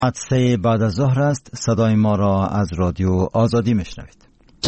عطسه بعد از ظهر است. صدای ما را از رادیو آزادی میشنوید.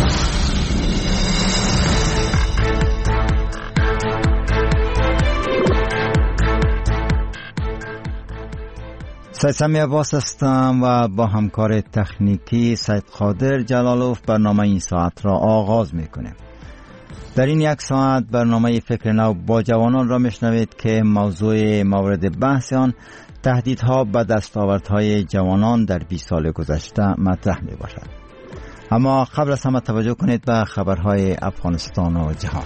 سید سمی عباس هستم و با همکار تکنیکی سید قادر جلالوف برنامه این ساعت را آغاز میکنیم. در این یک ساعت برنامه فکر نو با جوانان را میشنوید که موضوع مورد بحث آن تهدیدها به دستاوردهای جوانان در 20 سال گذشته مطرح می باشد. اما قبل از همه توجه کنید به خبرهای افغانستان و جهان.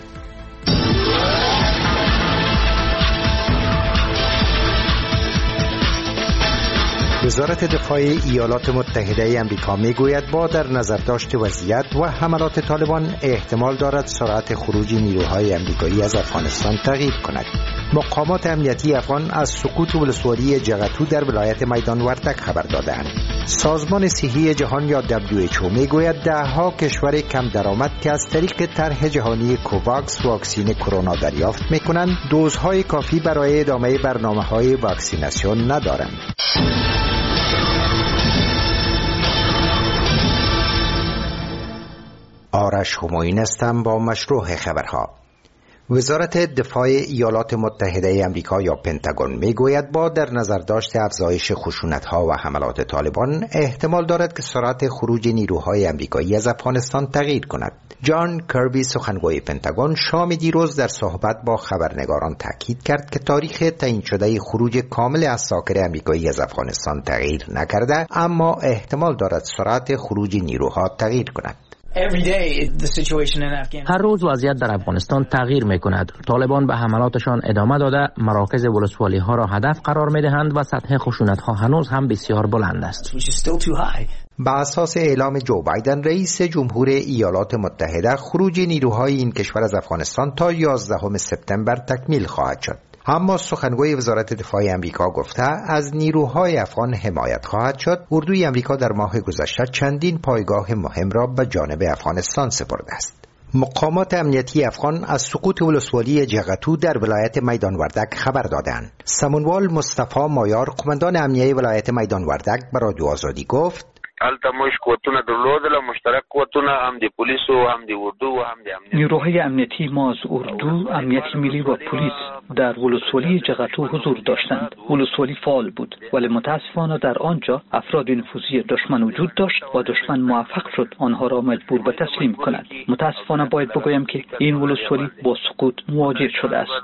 وزارت دفاع ایالات متحده آمریکا میگوید با در نظر داشت وضعیت و حملات طالبان احتمال دارد سرعت خروج نیروهای آمریکایی از افغانستان تغییر کند. مقامات امنیتی افغان از سقوط ولسوالی جغتو در ولایت میدان وردک خبر دادند. سازمان صحی جهان یا WHO میگوید دهها کشور کم درآمد که از طریق طرح جهانی کوواکس واکسین کرونا دریافت میکنند دوزهای کافی برای ادامه برنامه‌های واکسیناسیون ندارند. آرش همایون هستم با مشروع خبرها. وزارت دفاع ایالات متحده آمریکا یا پنتاگون میگوید با در نظر داشت افزایش خشونت‌ها و حملات طالبان احتمال دارد که سرعت خروج نیروهای آمریکایی از افغانستان تغییر کند. جان کربی سخنگوی پنتاگون شام دیروز در صحبت با خبرنگاران تاکید کرد که تاریخ تعیین شده خروج کامل عساکر آمریکایی از افغانستان تغییر نکرده، اما احتمال دارد سرعت خروج نیروها تغییر کند. هر روز وضعیت در افغانستان تغییر می کند. طالبان به حملاتشان ادامه داده مراکز ولسوالی ها را هدف قرار می دهند و سطح خشونت ها هنوز هم بسیار بلند است. با اساس اعلام جو بایدن رئیس جمهور ایالات متحده خروج نیروهای این کشور از افغانستان تا 11 سپتامبر تکمیل خواهد شد. اما سخنگوی وزارت دفاع آمریکا گفته از نیروهای افغان حمایت خواهد شد. اردوی آمریکا در ماه گذشته چندین پایگاه مهم را به جانب افغانستان سپرده است. مقامات امنیتی افغان از سقوط ولسوالی جغتو در ولایت میدان وردک خبر دادند. سمونوال مصطفی مایار قماندان امنیه ولایت میدان وردک به رادیو آزادی گفت البته مش قوتونه درلودل مشترک قوتونه هم دی پلیس و هم دی اردو و هم دی امنیت. نیروهای امنیتی ما از اردو، امنیت ملی و پلیس در ولسوالی جغتو حضور داشتند. ولسوالی فعال بود ولی متاسفانه در آنجا افراد نفوذی دشمن وجود داشت و دشمن موفق شد آنها را مجبور به تسلیم کند. متاسفانه باید بگویم که این ولسوالی با سقوط مواجه شده است.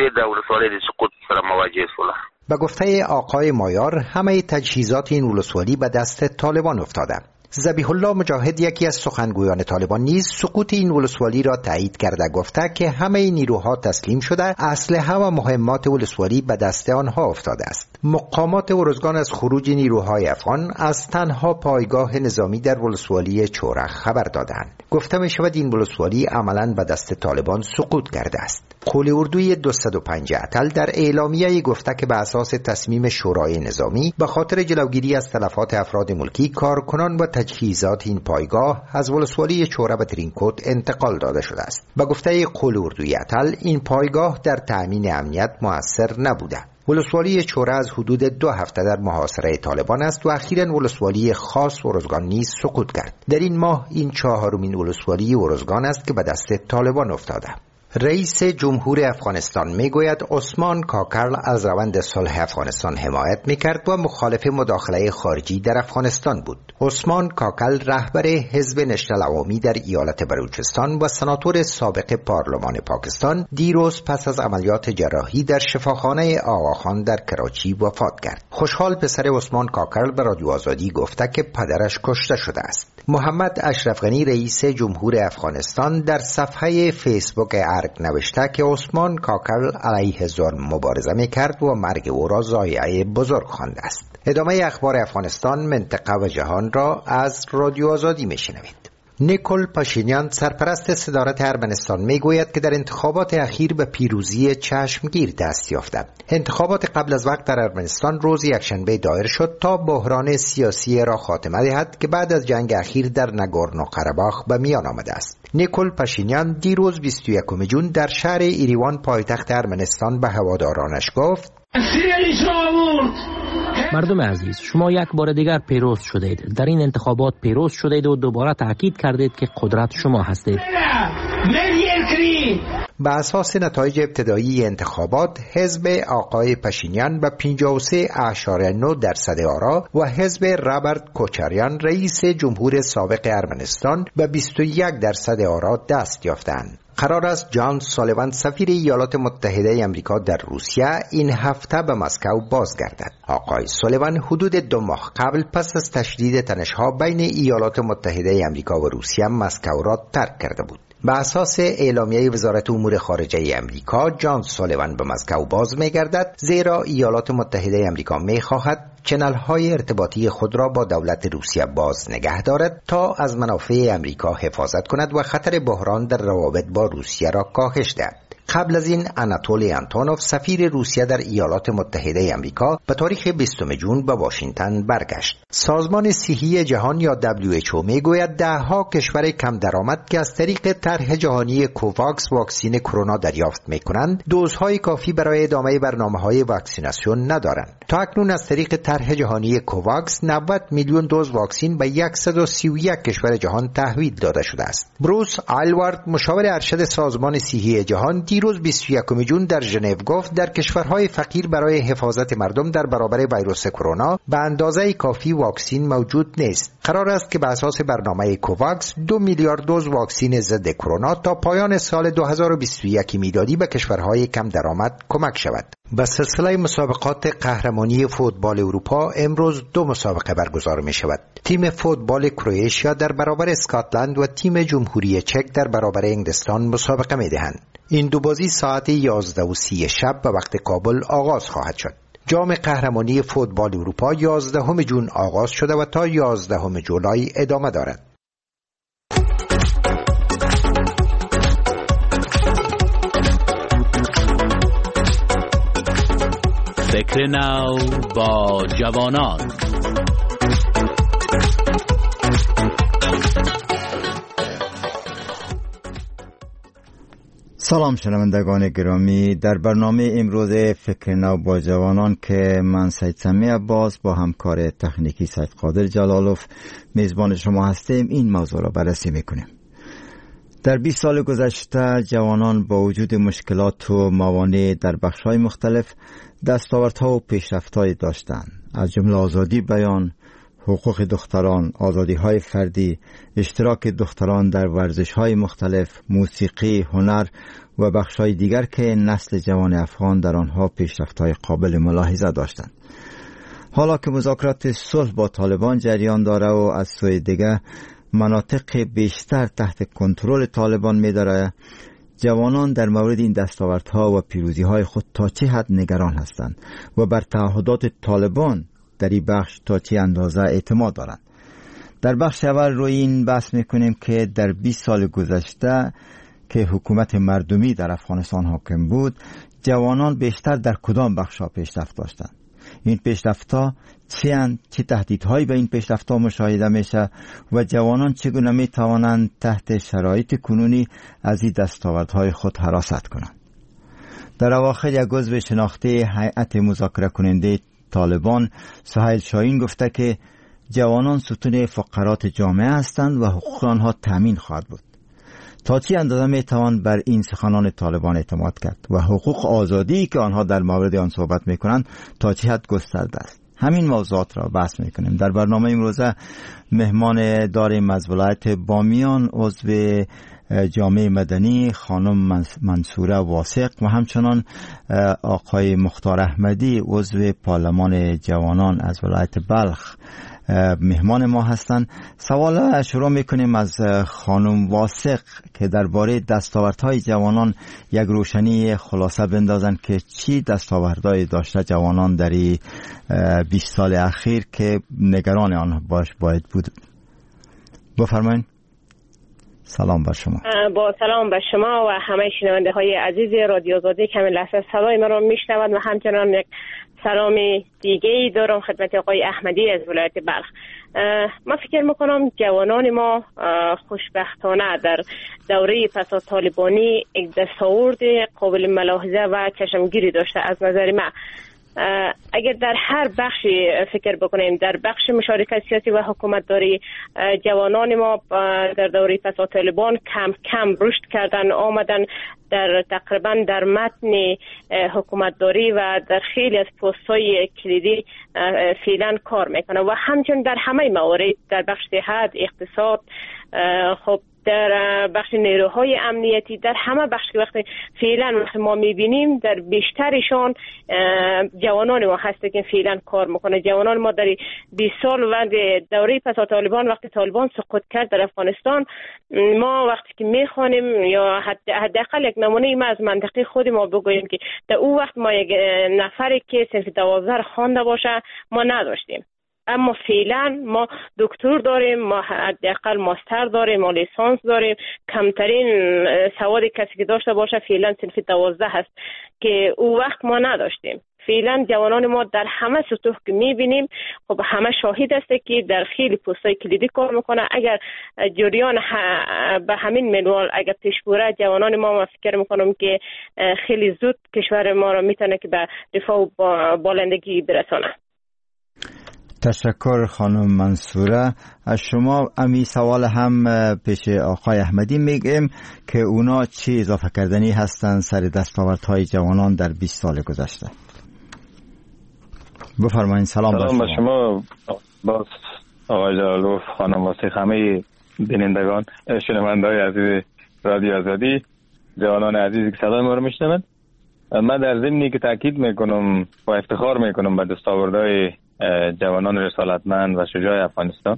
به گفته آقای مایار همه تجهیزات این ولسوالی به دست طالبان افتاده. ذبیح الله مجاهد یکی از سخنگویان طالبان نیز سقوط این ولسوالی را تایید کرده گفته که همه نیروها تسلیم شده، اسلحه و مهمات ولسوالی به دست آنها افتاده است. مقامات ارزگان از خروج نیروهای افغان از تنها پایگاه نظامی در ولسوالی چورخ خبر دادند. گفته می شود این ولسوالی عملاً به دست طالبان سقوط کرده است. قول اردوی 205 اتل در اعلامیه گفته که به اساس تصمیم شورای نظامی به خاطر جلوگیری از تلفات افراد ملکی کارکنان و تجهیزات این پایگاه از ولسوالی چوره به ترینکوت انتقال داده شده است. به گفته قول اردوی اتل این پایگاه در تأمین امنیت مؤثر نبوده. ولسوالی چوره از حدود 2 هفته در محاصره طالبان است و اخیراً ولسوالی خاص ارزگان نیز سقوط کرد. در این ماه این 4مین ولسوالی ارزگان است که به دست طالبان افتاده. رئیس جمهور افغانستان میگوید عثمان کاکل از روند صلح افغانستان حمایت میکرد و مخالف مداخله خارجی در افغانستان بود. عثمان کاکل رهبر حزب نشنل عوامی در ایالت بلوچستان و سناتور سابق پارلمان پاکستان دیروز پس از عملیات جراحی در شفاخانه آقاخان در کراچی وفات کرد. خوشحال پسر عثمان کاکل به رادیو آزادی گفته که پدرش کشته شده است. محمد اشرف غنی رئیس جمهور افغانستان در صفحه فیسبوک ارگ نوشته که عثمان کاکل علیه ظلم مبارزه میکرد و مرگ او را ضایعه بزرگ خوانده است. ادامه اخبار افغانستان، منطقه و جهان را از رادیو آزادی میشنوید. نیکول پاشینیان سرپرست صدارت ارمنستان میگوید که در انتخابات اخیر به پیروزی چشمگیر دست یافته. انتخابات قبل از وقت در ارمنستان روز یکشنبه دایر شد تا بحران سیاسی را خاتمه دهد که بعد از جنگ اخیر در ناگورنو قره‌باخ به میان آمده است. نیکول پاشینیان دیروز 21 جون در شهر ایریوان پایتخت ارمنستان به هوادارانش گفت مردم عزیز، شما یک بار دیگر پیروز شدید. در این انتخابات پیروز شدید و دوباره تاکید کردید که قدرت شما هستید. به اساس نتایج ابتدایی انتخابات، حزب آقای پشینیان به 53.9% آرا و حزب رابرت کوچاریان رئیس جمهور سابق ارمنستان به 21% آرا دست یافتند. قرار است جان سالیوان سفیر ایالات متحده آمریکا در روسیه این هفته به مسکو بازگردد. آقای سالیوان حدود 2 ماه قبل پس از تشدید تنش‌ها بین ایالات متحده آمریکا و روسیه مسکو را ترک کرده بود. به اساس اعلامیه وزارت امور خارجه آمریکا، جان سالیوان به مسکو باز می‌گردد، زیرا ایالات متحده آمریکا می‌خواهد چنل‌های ارتباطی خود را با دولت روسیه باز نگه دارد تا از منافع آمریکا حفاظت کند و خطر بحران در روابط با روسیه را کاهش دهد. قبل از این آناتولی آنتونوف سفیر روسیه در ایالات متحده آمریکا به تاریخ 20 جون به واشنگتن برگشت. سازمان صحی جهان یا WHO میگوید دهها کشور کم درآمد که از طریق طرح جهانی کوواکس واکسن کرونا دریافت میکنند، دوزهای کافی برای ادامه برنامه‌های واکسیناسیون ندارند. تا اکنون از طریق طرح جهانی کوواکس 90 میلیون دوز واکسن به 131 کشور جهان تحویل داده شده است. بروس آیلوارد مشاور ارشد سازمان صحی جهان دیروز 21 جون در ژنو گفت در کشورهای فقیر برای حفاظت مردم در برابر ویروس کرونا به اندازه کافی واکسن موجود نیست. قرار است که به اساس برنامه کوواکس 2 میلیارد دوز واکسن ضد کرونا تا پایان سال 2021 میلادی به کشورهای کم درآمد کمک شود. به سلسله مسابقات قهرمانی فوتبال اروپا امروز 2 مسابقه برگزار می شود. تیم فوتبال کرواتیا در برابر اسکاتلند و تیم جمهوری چک در برابر انگلستان مسابقه می دهند. این دو بازی ساعت 11:30 شب به وقت کابل آغاز خواهد شد. جام قهرمانی فوتبال اروپا 11 جون آغاز شده و تا 11 جولای ادامه دارد. فکر نو با جوانان. سلام شنوندگان گرامی، در برنامه امروز فکر نو با جوانان که من سید سمی عباس با همکار تکنیکی سید قادر جلالوف میزبان شما هستیم این موضوع را بررسی میکنیم. در 20 سال گذشته جوانان با وجود مشکلات و موانع در بخش‌های مختلف دستاوردها و پیشرفت‌هایی داشتند، از جمله آزادی بیان، حقوق دختران، آزادی‌های فردی، اشتراک دختران در ورزش‌های مختلف، موسیقی، هنر و بخش‌های دیگر که نسل جوان افغان در آنها پیشرفت‌های قابل ملاحظه داشتند. حالا که مذاکرات صلح با طالبان جریان داره و از سوی دیگر مناطق بیشتر تحت کنترل طالبان می‌داره، جوانان در مورد این دستاوردها و پیروزی‌های خود تا چه حد نگران هستند و بر تعهدات طالبان در این بخش تا چه اندازه اعتماد دارند. در بخش اول روی این بحث میکنیم که در 20 سال گذشته که حکومت مردمی در افغانستان حاکم بود، جوانان بیشتر در کدام بخش‌ها پیشرفت داشتند؟ این پیشرفت‌ها چه تهدیدهایی به این پیشرفت‌ها مشاهده میشه و جوانان چگونه میتوانند تحت شرایط کنونی از این دستاوردهای خود حراست کنند؟ در اواخر یک عضو شناخته هیئت مذاکره کننده طالبان سهیل شاهین گفته که جوانان ستون فقرات جامعه هستند و حقوق آنها تامین خواهد بود. تا چه اندازه میتوان بر این سخنان طالبان اعتماد کرد و حقوق آزادی که آنها در مورد آن صحبت میکنند تا چه حد گسترده است؟ همین موضوعات را بحث میکنیم. در برنامه امروزه مهمان داریم از ولایت بامیان عضو جامعه مدنی خانم منصوره واسق و همچنان آقای مختار احمدی عضو پارلمان جوانان از ولایت بلخ مهمان ما هستند. سوال شروع میکنیم از خانم واسق که درباره دستاوردهای جوانان یک روشنی خلاصه بندازن که چی دستاوردهایی داشته جوانان در 20 سال اخیر که نگران آن باید بود. بفرمایید. سلام بر شما. با سلام بر شما و همه شنونده های عزیز رادیو آزادی که لحظه صدای ما را میشنوند و همچنان یک سلام دیگه دارم خدمت آقای احمدی از ولایت بلخ. من فکر میکنم جوانان ما خوشبختانه در دوره فساد طالبانی یک دستاورد قابل ملاحظه و چشمگیری داشته. از نظر من اگر در هر بخشی فکر بکنیم، در بخش مشارکت سیاسی و حکومت داری، جوانان ما در دوره فساد طالبان کم کم رشد کردن، آمدن در تقریبا در متن حکومت داری و در خیلی از پست‌های کلیدی فعلا کار میکنه و همچنین در همه موارد، در بخش صحت، اقتصاد، خب در بخش نیروهای امنیتی، در همه بخش که وقتی فعلا ما میبینیم در بیشترشان جوانان ما هست که فعلا کار میکنه. جوانان ما در 20 سال و دوره فساد طالبان، وقتی طالبان سقوط کرد در افغانستان، ما وقتی که میخوانیم یا حداقل یک نمونه ما از منطقه خود ما بگوییم که در اون وقت ما یک نفری که صنف 12 خوانده باشه ما نداشتیم، اما فعلا ما دکتر داریم، ما حداقل ماستر داریم، ما لیسانس داریم. کمترین سواد کسی که داشته باشه فعلا صنف 12 هست که او وقت ما نداشتیم. فعلا جوانان ما در همه سطوح که میبینیم خب همه شاهد هسته که در خیلی پستای کلیدی کار میکنه. اگر جریان به همین منوال اگر پیش بره، جوانان ما فکر میکنم که خیلی زود کشور ما را میتونه که به رفاه و بالندگی برسانه. تشکر خانم منصوره. از شما امی سوال هم پیش آقای احمدی میگیم که اونا چی اضافه کردنی هستن سر دستاوردهای جوانان در 20 سال گذشته. بفرمایید. سلام به شما. باز آقای جلالوف، خانم واسه همه بینندگان، شنونده‌های عزیز رادیو آزادی، جوانان عزیزی که صدای ما رو میشنوند، من در ضمنی که تاکید میکنم و افتخار میکنم به دستاوردهای جوانان رسالتمند و شجاع افغانستان.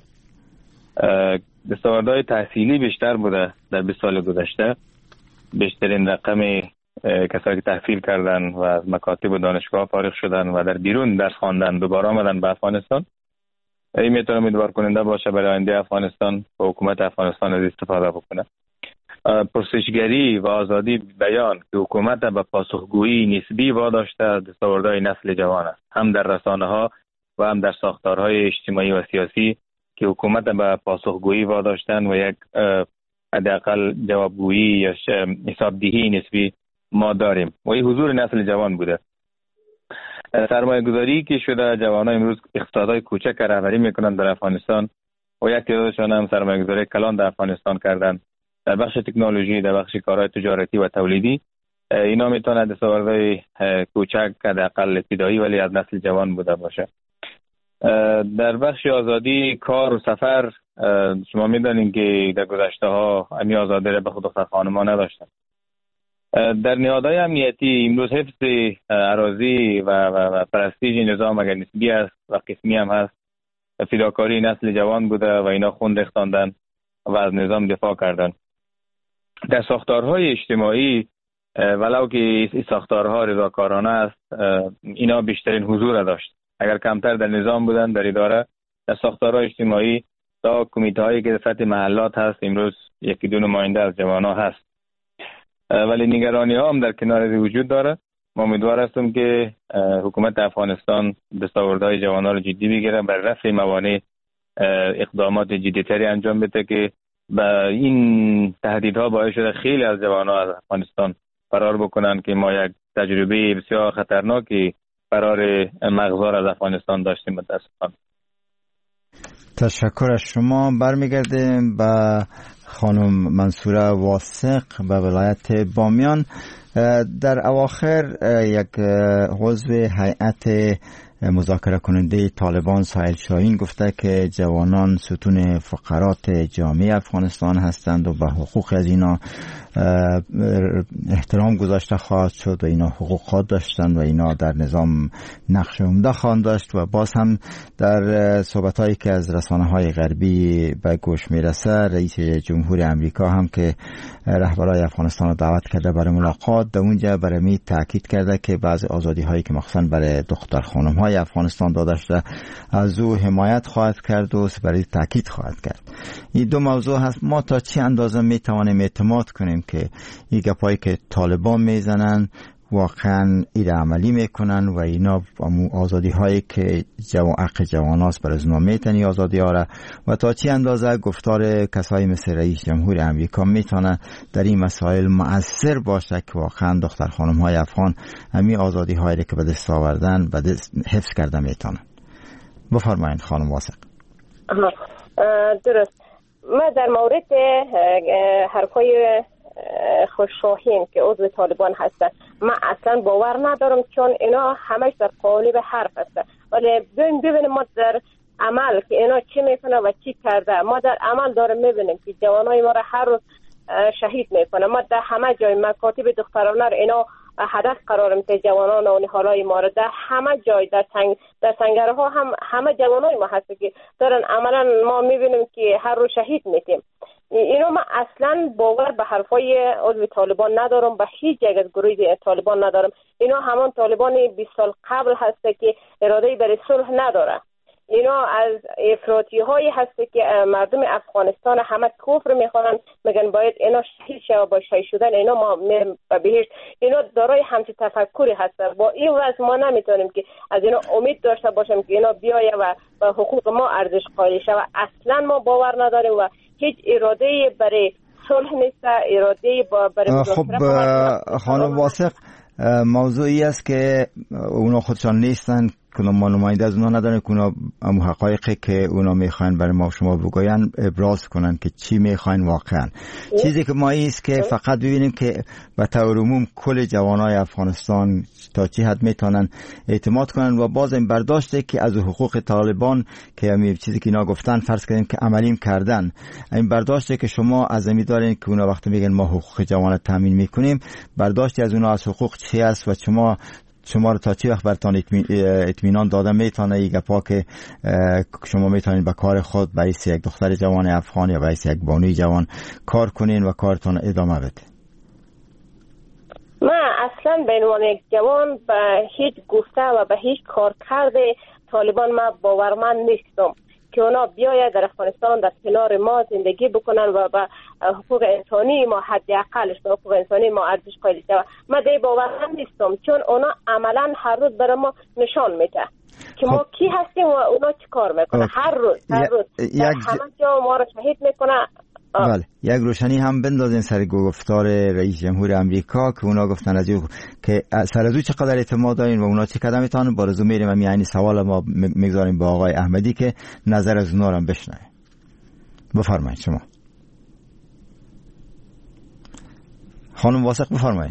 دستاوردهای تحصیلی بیشتر بوده در 20 سال گذشته. بیشترین رقم کسایی که تحصیل کردن و از مکاتب و دانشگاه فارغ شدن و در بیرون درس خواندن دوباره آمدن به افغانستان. این میتونه امیدوار کننده باشه برای آینده افغانستان و حکومت افغانستان از استفاده بکنه. پرسشگری و آزادی بیان که حکومت به پاسخگویی نسبی واداشته دستاوردهای نسل جوان است، هم در رسانه ها و هم در ساختارهای اجتماعی و سیاسی که حکومت به پاسخگویی واداشتن و یک حداقل جوابگویی یا حسابدهی نسبی ما داریم و این حضور نسل جوان بوده. سرمایه گذاری که شده، جوانان امروز اقتصادهای کوچک رهبری میکنند در افغانستان و یک تعدادشان هم سرمایه گذاری کلان در افغانستان کردن در بخش تکنولوژی، در بخش کارهای تجارتی و تولیدی. اینا میتونه دستاوردهای کوچک حداقل ابتدایی ولی از نسل جوان بوده باشه. در بخش آزادی کار و سفر، شما میدانید که در گذشته ها امی آزادی را به خود دختر خانما نداشتن. در نهادهای امنیتی امروز حفظ اراضی و پرستیژ نظام اگر نسبی است و قسمی هم هست، فداکاری نسل جوان بوده و اینا خون ریختاندن و از نظام دفاع کردن. در ساختارهای اجتماعی ولو که این ساختارها رضاکارانه است، اینا بیشترین حضور داشت. اگر کمتر در نظام بودن، در اداره، در ساختارهای اجتماعی تا کمیته هایی که در سطح محلات هست امروز یکی دو نماینده از جوانان هست. ولی نگرانی ها هم در کنار از وجود داره. ما امیدوار هستم که حکومت افغانستان دستاوردهای جوانان رو جدی بگیره، بر رفع موانع اقدامات جدی‌تری انجام بده که با این تهدیدها باعث شده خیلی از جوانان از افغانستان فرار بکنن که ما یک تجربه بسیار خطرناکی فرار مغزار از افغانستان داشتیم متاسفانه. تشکر از شما. برمیگردیم به خانم منصوره واثق به ولایت بامیان. در اواخر یک عضو هیئت مذاکره کننده طالبان سهیل شاهین گفته که جوانان ستون فقرات جامعه افغانستان هستند و به حقوق از اینا احترام گذاشته خواهد شد و اینا حقوقات داشتند و اینا در نظام نقش عمده خواهند داشت. و باز هم در صحبت‌هایی که از رسانه‌های غربی به گوش میرسه، رئیس جمهور امریکا هم که رهبرای افغانستان رو دعوت کرده برای ملاقات، در اونجا برای می تاکید کرده که بعضی آزادی‌هایی که مخصوصاً برای دختر خانم‌های افغانستان داده شده از او حمایت خواهد کرد و برای تاکید خواهد کرد. این دو موضوع هست. ما تا چه اندازه می توانیم اعتماد کنیم که این گپایی که طالبان میزنن واقعا این عملی میکنن و اینا آزادی هایی که حق جواناست بر از اونا میتنی آزادی ها را و تا چی اندازه گفتار کسایی مثل رئیس جمهور امریکا میتونه در این مسائل مؤثر باشه که واقعا دختر خانم های افغان همین آزادی هایی که به دست آوردن به دست حفظ کرده میتونن. بفرمایید خانم واثق. درست. ما در مورد حرفای خوششاهین که عضو طالبان هستن من اصلا باور ندارم، چون اینا همش در قالب حرف هستن، ولی ببینیم ما در عمل که اینا چی میکنه و چی کرده. ما در عمل داریم میبینیم که جوانای ما را هر روز شهید میکنه. ما در همه جای مکاتب دخترانه را اینا هدف قرار میده، جوانان و نهالای ما را در همه جای در سنگره ها همه جوانای ما هست که دارن عملا ما میبینیم که هر روز شهید میتیم. اینو من اصلا باور به حرفای عضو طالبان ندارم، به هیچ یک از گروه طالبان ندارم. اینا همان طالبان 20 سال قبل هسته که اراده برای صلح نداره. اینا از افراطی هایی هسته که مردم افغانستان همه کفر میخوانن، میگن باید اینا شهید شود، با شهید شدن اینا ما میریم به بهشت. اینا دارای همچین تفکری هسته. با این وضع ما نمیتونیم که از اینا امید داشته باشیم که اینا بیایه و حقوق ما ارزش قائل شود. اصلا ما باور نداریم و هیچ اراده برای صلح نیست، اراده برای خب خانم واثق، موضوعی است که اونا خودشان نیستن، که ما نماینده از اونا ندارن که اونا حقایقی که اونا میخواین برای ما شما بگوین ابراز کنن که چی میخواین واقعا. چیزی که ما ایست که فقط ببینیم که به طور عموم کل جوانای افغانستان تا چی حد میتونن اعتماد کنن و باز این برداشته که از حقوق طالبان که همین چیزی که اینا گفتن فرض کنیم که عملیم کردن، این برداشته که شما از امی دارین که اونا وقتی میگن ما حقوق جوانات تامین میکنیم، برداشتی از اونا از حقوق چی است و شما رو تا چی وقت برتان اطمینان داده میتونه این گپا که شما میتونین به کار خود به حیث یک دختر جوان افغان یا به حیث یک بانوی جوان کار کنین و کارتون ادامه بده؟ من اصلا به عنوان یک جوان به هیچ گفته و به هیچ کار کرده طالبان من باورمند نیستم که اونا بیاید در افغانستان در کنار ما زندگی بکنن و به حقوق انسانی ما حداقلش به حقوق انسانی ما ارزش قائل شود. من دیگه باورمند نیستم، چون اونا عملا هر روز برای ما نشان میده که ما کی هستیم و اونا چی کار میکنه. هر روز همه جا ما رو شهید میکنه. بله، یک روشنی هم بندازین سر گفتار رئیس جمهور امریکا که اونا گفتن از که سر از او چقدر اعتماد دارین و اونا چه قدم میتونن. بارزو میریم هم یعنی سوال ما میگذاریم با آقای احمدی که نظر از اونا رو هم بشنویم. بفرمایید شما خانم واثق، بفرمایید.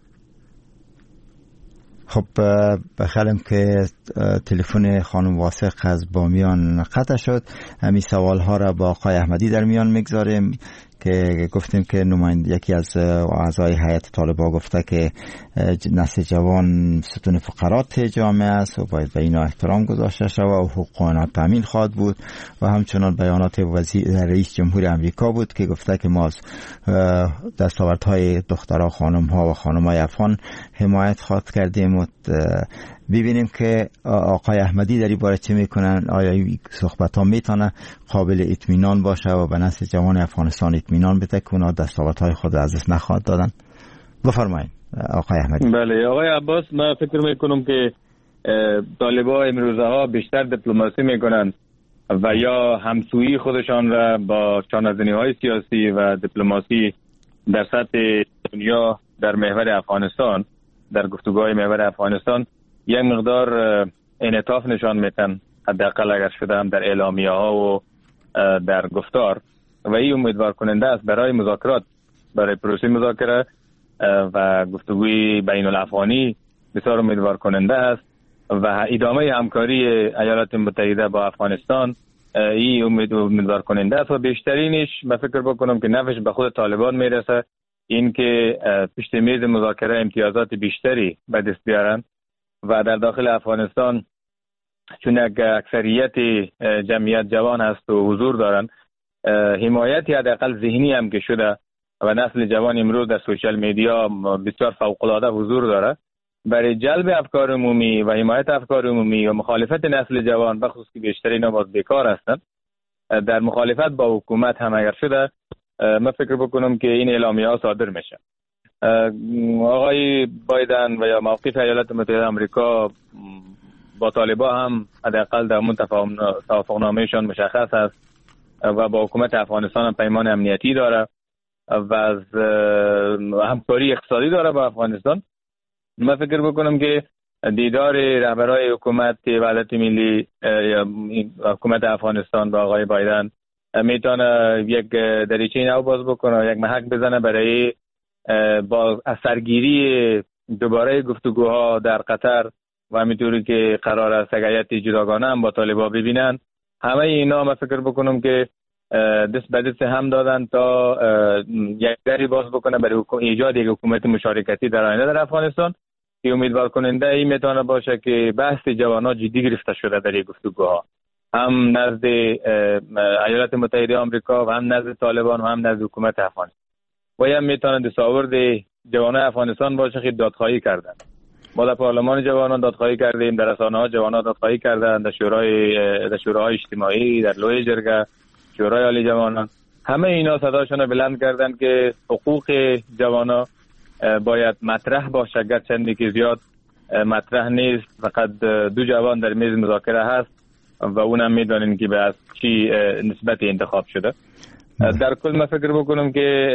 خب بخیرم که تلفن خانم واثق از بامیان قطع شد. همین سوال ها را با آقای احمدی در میان میگذاریم که گفتیم که یکی از اعضای هیئت طالبان گفته که نسل جوان ستون فقرات جامعه است و باید به اینا احترام گذاشته شود و حقوق آنها تامین خواهد بود. و همچنان بیانات رئیس جمهور امریکا بود که گفته که ما از دستاوردهای دخترها، خانم‌ها و خانم‌های افغان حمایت خواهد کردیم و ببینیم که آقای احمدی در این باره چه میکنن. آیا این صحبت ها میتونه قابل اطمینان باشه و به نسل جوان افغانستان اطمینان بده که اونا دستاوردهای خود از دست نخواهد دادن؟ بفرمایید آقای احمدی. بله آقای عباس، من فکر میکنم که طالبان امروزه ها بیشتر دیپلماسی میکنن و یا همسویی خودشان را با چانه‌زنی های سیاسی و دیپلماسی در سطح دنیا در محور افغانستان، در گفتگوهای محور افغانستان یک مقدار انعطاف نشان میتن، حداقل اگر شده هم در اعلامیه ها و در گفتار. و این امیدوار کننده است برای مذاکرات، برای پروسه مذاکره و گفتگوی بین الافغانی بسیار امیدوار کننده است و ادامه همکاری ایالات متحده با افغانستان این امیدوار کننده است و بیشترینش من فکر بکنم که نفعش به خود طالبان میرسه، این که پشت میز مذاکره امتیازات بیشتری به دست بیارن و در داخل افغانستان چون اکثریت جمعیت جوان هست و حضور دارن، حمایتی حداقل ذهنی هم که شده و نسل جوان امروز در سوشال میدیا بسیار فوق‌العاده حضور داره، برای جلب افکار عمومی و حمایت افکار عمومی و مخالفت نسل جوان بخصوص که بیشتر اینا باز بیکار هستن، در مخالفت با حکومت هم اگر شده، من فکر بکنم که این اعلامیه ها صادر میشه. آقای بایدن و یا موقف ایالات متحده آمریکا با طالبان هم حداقل در مورد توافقنامهشان مشخص است و با حکومت افغانستان هم پیمان امنیتی داره و از همکاری اقتصادی داره با افغانستان. من فکر بکنم که دیدار رهبرای حکومت وحدت ملی یا حکومت افغانستان با آقای بایدن میتونه یک دریچه نو باز بکنه، یک محک بزنه برای با اثرگیری دوباره گفتگوها در قطر و همینطوری که قرار است هیئت جداگانه هم با طالبان ببینن. همه اینا من فکر بکنم که دست به دست هم دادن تا یک دری باز بکنه برای ایجاد یک حکومت مشارکتی در آینده در افغانستان که امیدوار کننده این میتونه باشه که بحث جوانان جدی گرفته شده در این گفتگوها، هم نزد ایالات متحده آمریکا و هم نزد طالبان و هم نزد حکومت افغانستان و هم میتونه دستاورد جوانان افغانستان باشه که دادخواهی کردن. ما در پارلمان جوانان دادخواهی کردیم، در رسانه‌ها جوانان دادخواهی کردن، در شوراهای اجتماعی، در لوی جرگه، شورای عالی جوانان، همه اینا صداشون بلند کردن که حقوق جوانان باید مطرح باشه، گرچه که زیاد مطرح نیست، فقط دو جوان در میز مذاکره هست و اونم میدونین که به از چی نسبت انتخاب شده. در کل من فکر بکنم که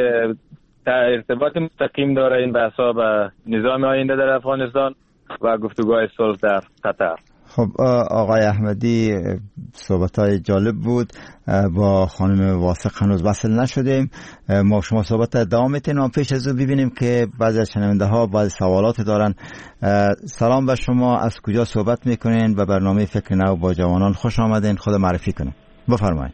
ارتباط مستقیم داره این بحثا به نظام آینده در افغانستان و گفتگوهای صلح در قطر. خب آقای احمدی، صحبت‌های جالب بود. با خانم واثق هنوز وصل نشدیم، ما شما صحبت ادامه میتیم و پیش از او ببینیم که بعضی از شنونده ها بعضی سوالات دارن. سلام به شما، از کجا صحبت میکنین و برنامه فکر نو با جوانان خوش آمدین، خود معرفی کنین، بفرمایید.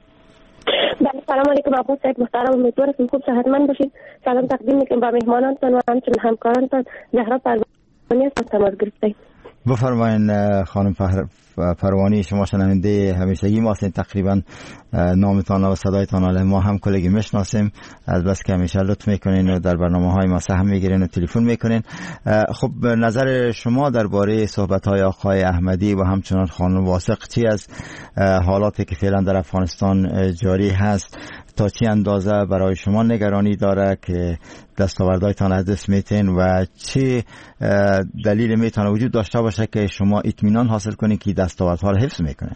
سلام علیکم ابو سعید محترم، امیدوارم خوب صحتمند باشید. سلام تقدیم میکنم به مهمانانتون و همچنین همکارانتون. زهرا پروانی هستم، تماس گرفتید. بفرمایین خانم پروانی، شما شنونده همیشگی ما هستین، تقریبا نامتان و صدایتان علیه ما هم کلگی میشناسیم، از بس که همیشه لطف میکنین و در برنامه‌های ما سهم میگیرین و تلفن میکنین. خب نظر شما درباره صحبت‌های آقای احمدی و همچنان خانم واثق چی از حالاتی که فعلا در افغانستان جاری هست، تا چی اندازه برای شما نگرانی داره که دستاوردهایتان از دست میتین و چه دلیل میتونه وجود داشته باشه که شما اطمینان حاصل کنید که دستاوردها رو حفظ میکنه؟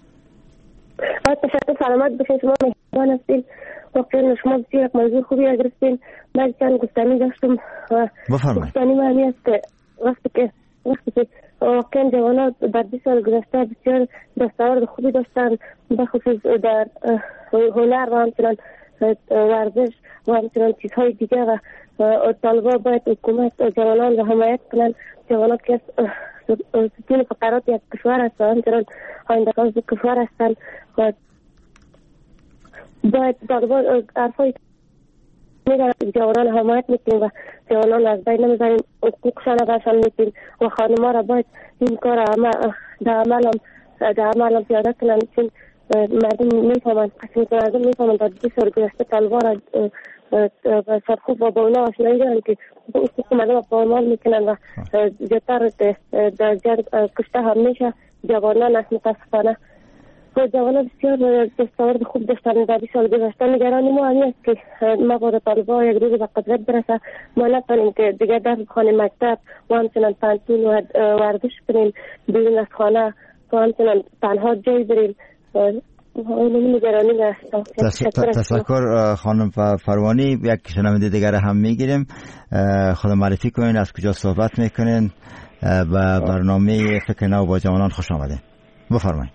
تشکر، سلامت باشین. شما مهمان هستین، واقعا شما بسیار یک موضوع خوبی گرفتین. من چند گفتنی داشتم. گفتنی معنی است که وقتی که واقعا جوانان در 20 سال گذشته بسیار دستاورد خوبی داشتن، بخصوص در هنر و همچنان ورزش و همچنان چیزهای دیگه و طالبان باید حکومت جوانان را حمایت کنن. جوانان که ستون فقرات یک کشور هست و همچنان آینده‌ساز کشور هستند و باید طالبان حرفای جوانان حمایت میکنیم و جوانان از بین نمیذاریم، حقوقشان را برشان میکنیم و خانم‌ها را باید این کار در عمل هم پیاده کنن، چون مردم میفهمند، مردم میفهمند در 20 سال گذشته طالبان را سرخوب و با اونا آشنایی دارن که حقوق مردم را پایمال میکنن و زیادتر در جنگ کشته هم میشه جوانان است. متاسفانه و جوانان بسیار دستاورد خوب داشتن در 20 سال گذشته. نگرانی ما همین است که مبادا طالبان یک روز به قدرت برسه ما نتونیم که دیگه درس بخوانیم، مکتب و همچنان پانتون و ورزش کنیم بیرون از خانه و همچنان تنها جای بریم. تشکر خانم پروانی. یک شنونده دیگر هم میگیریم، خود معرفی کنین، از کجا صحبت میکنین و برنامه فکر نو با جوانان خوش آمدین، بفرمایید.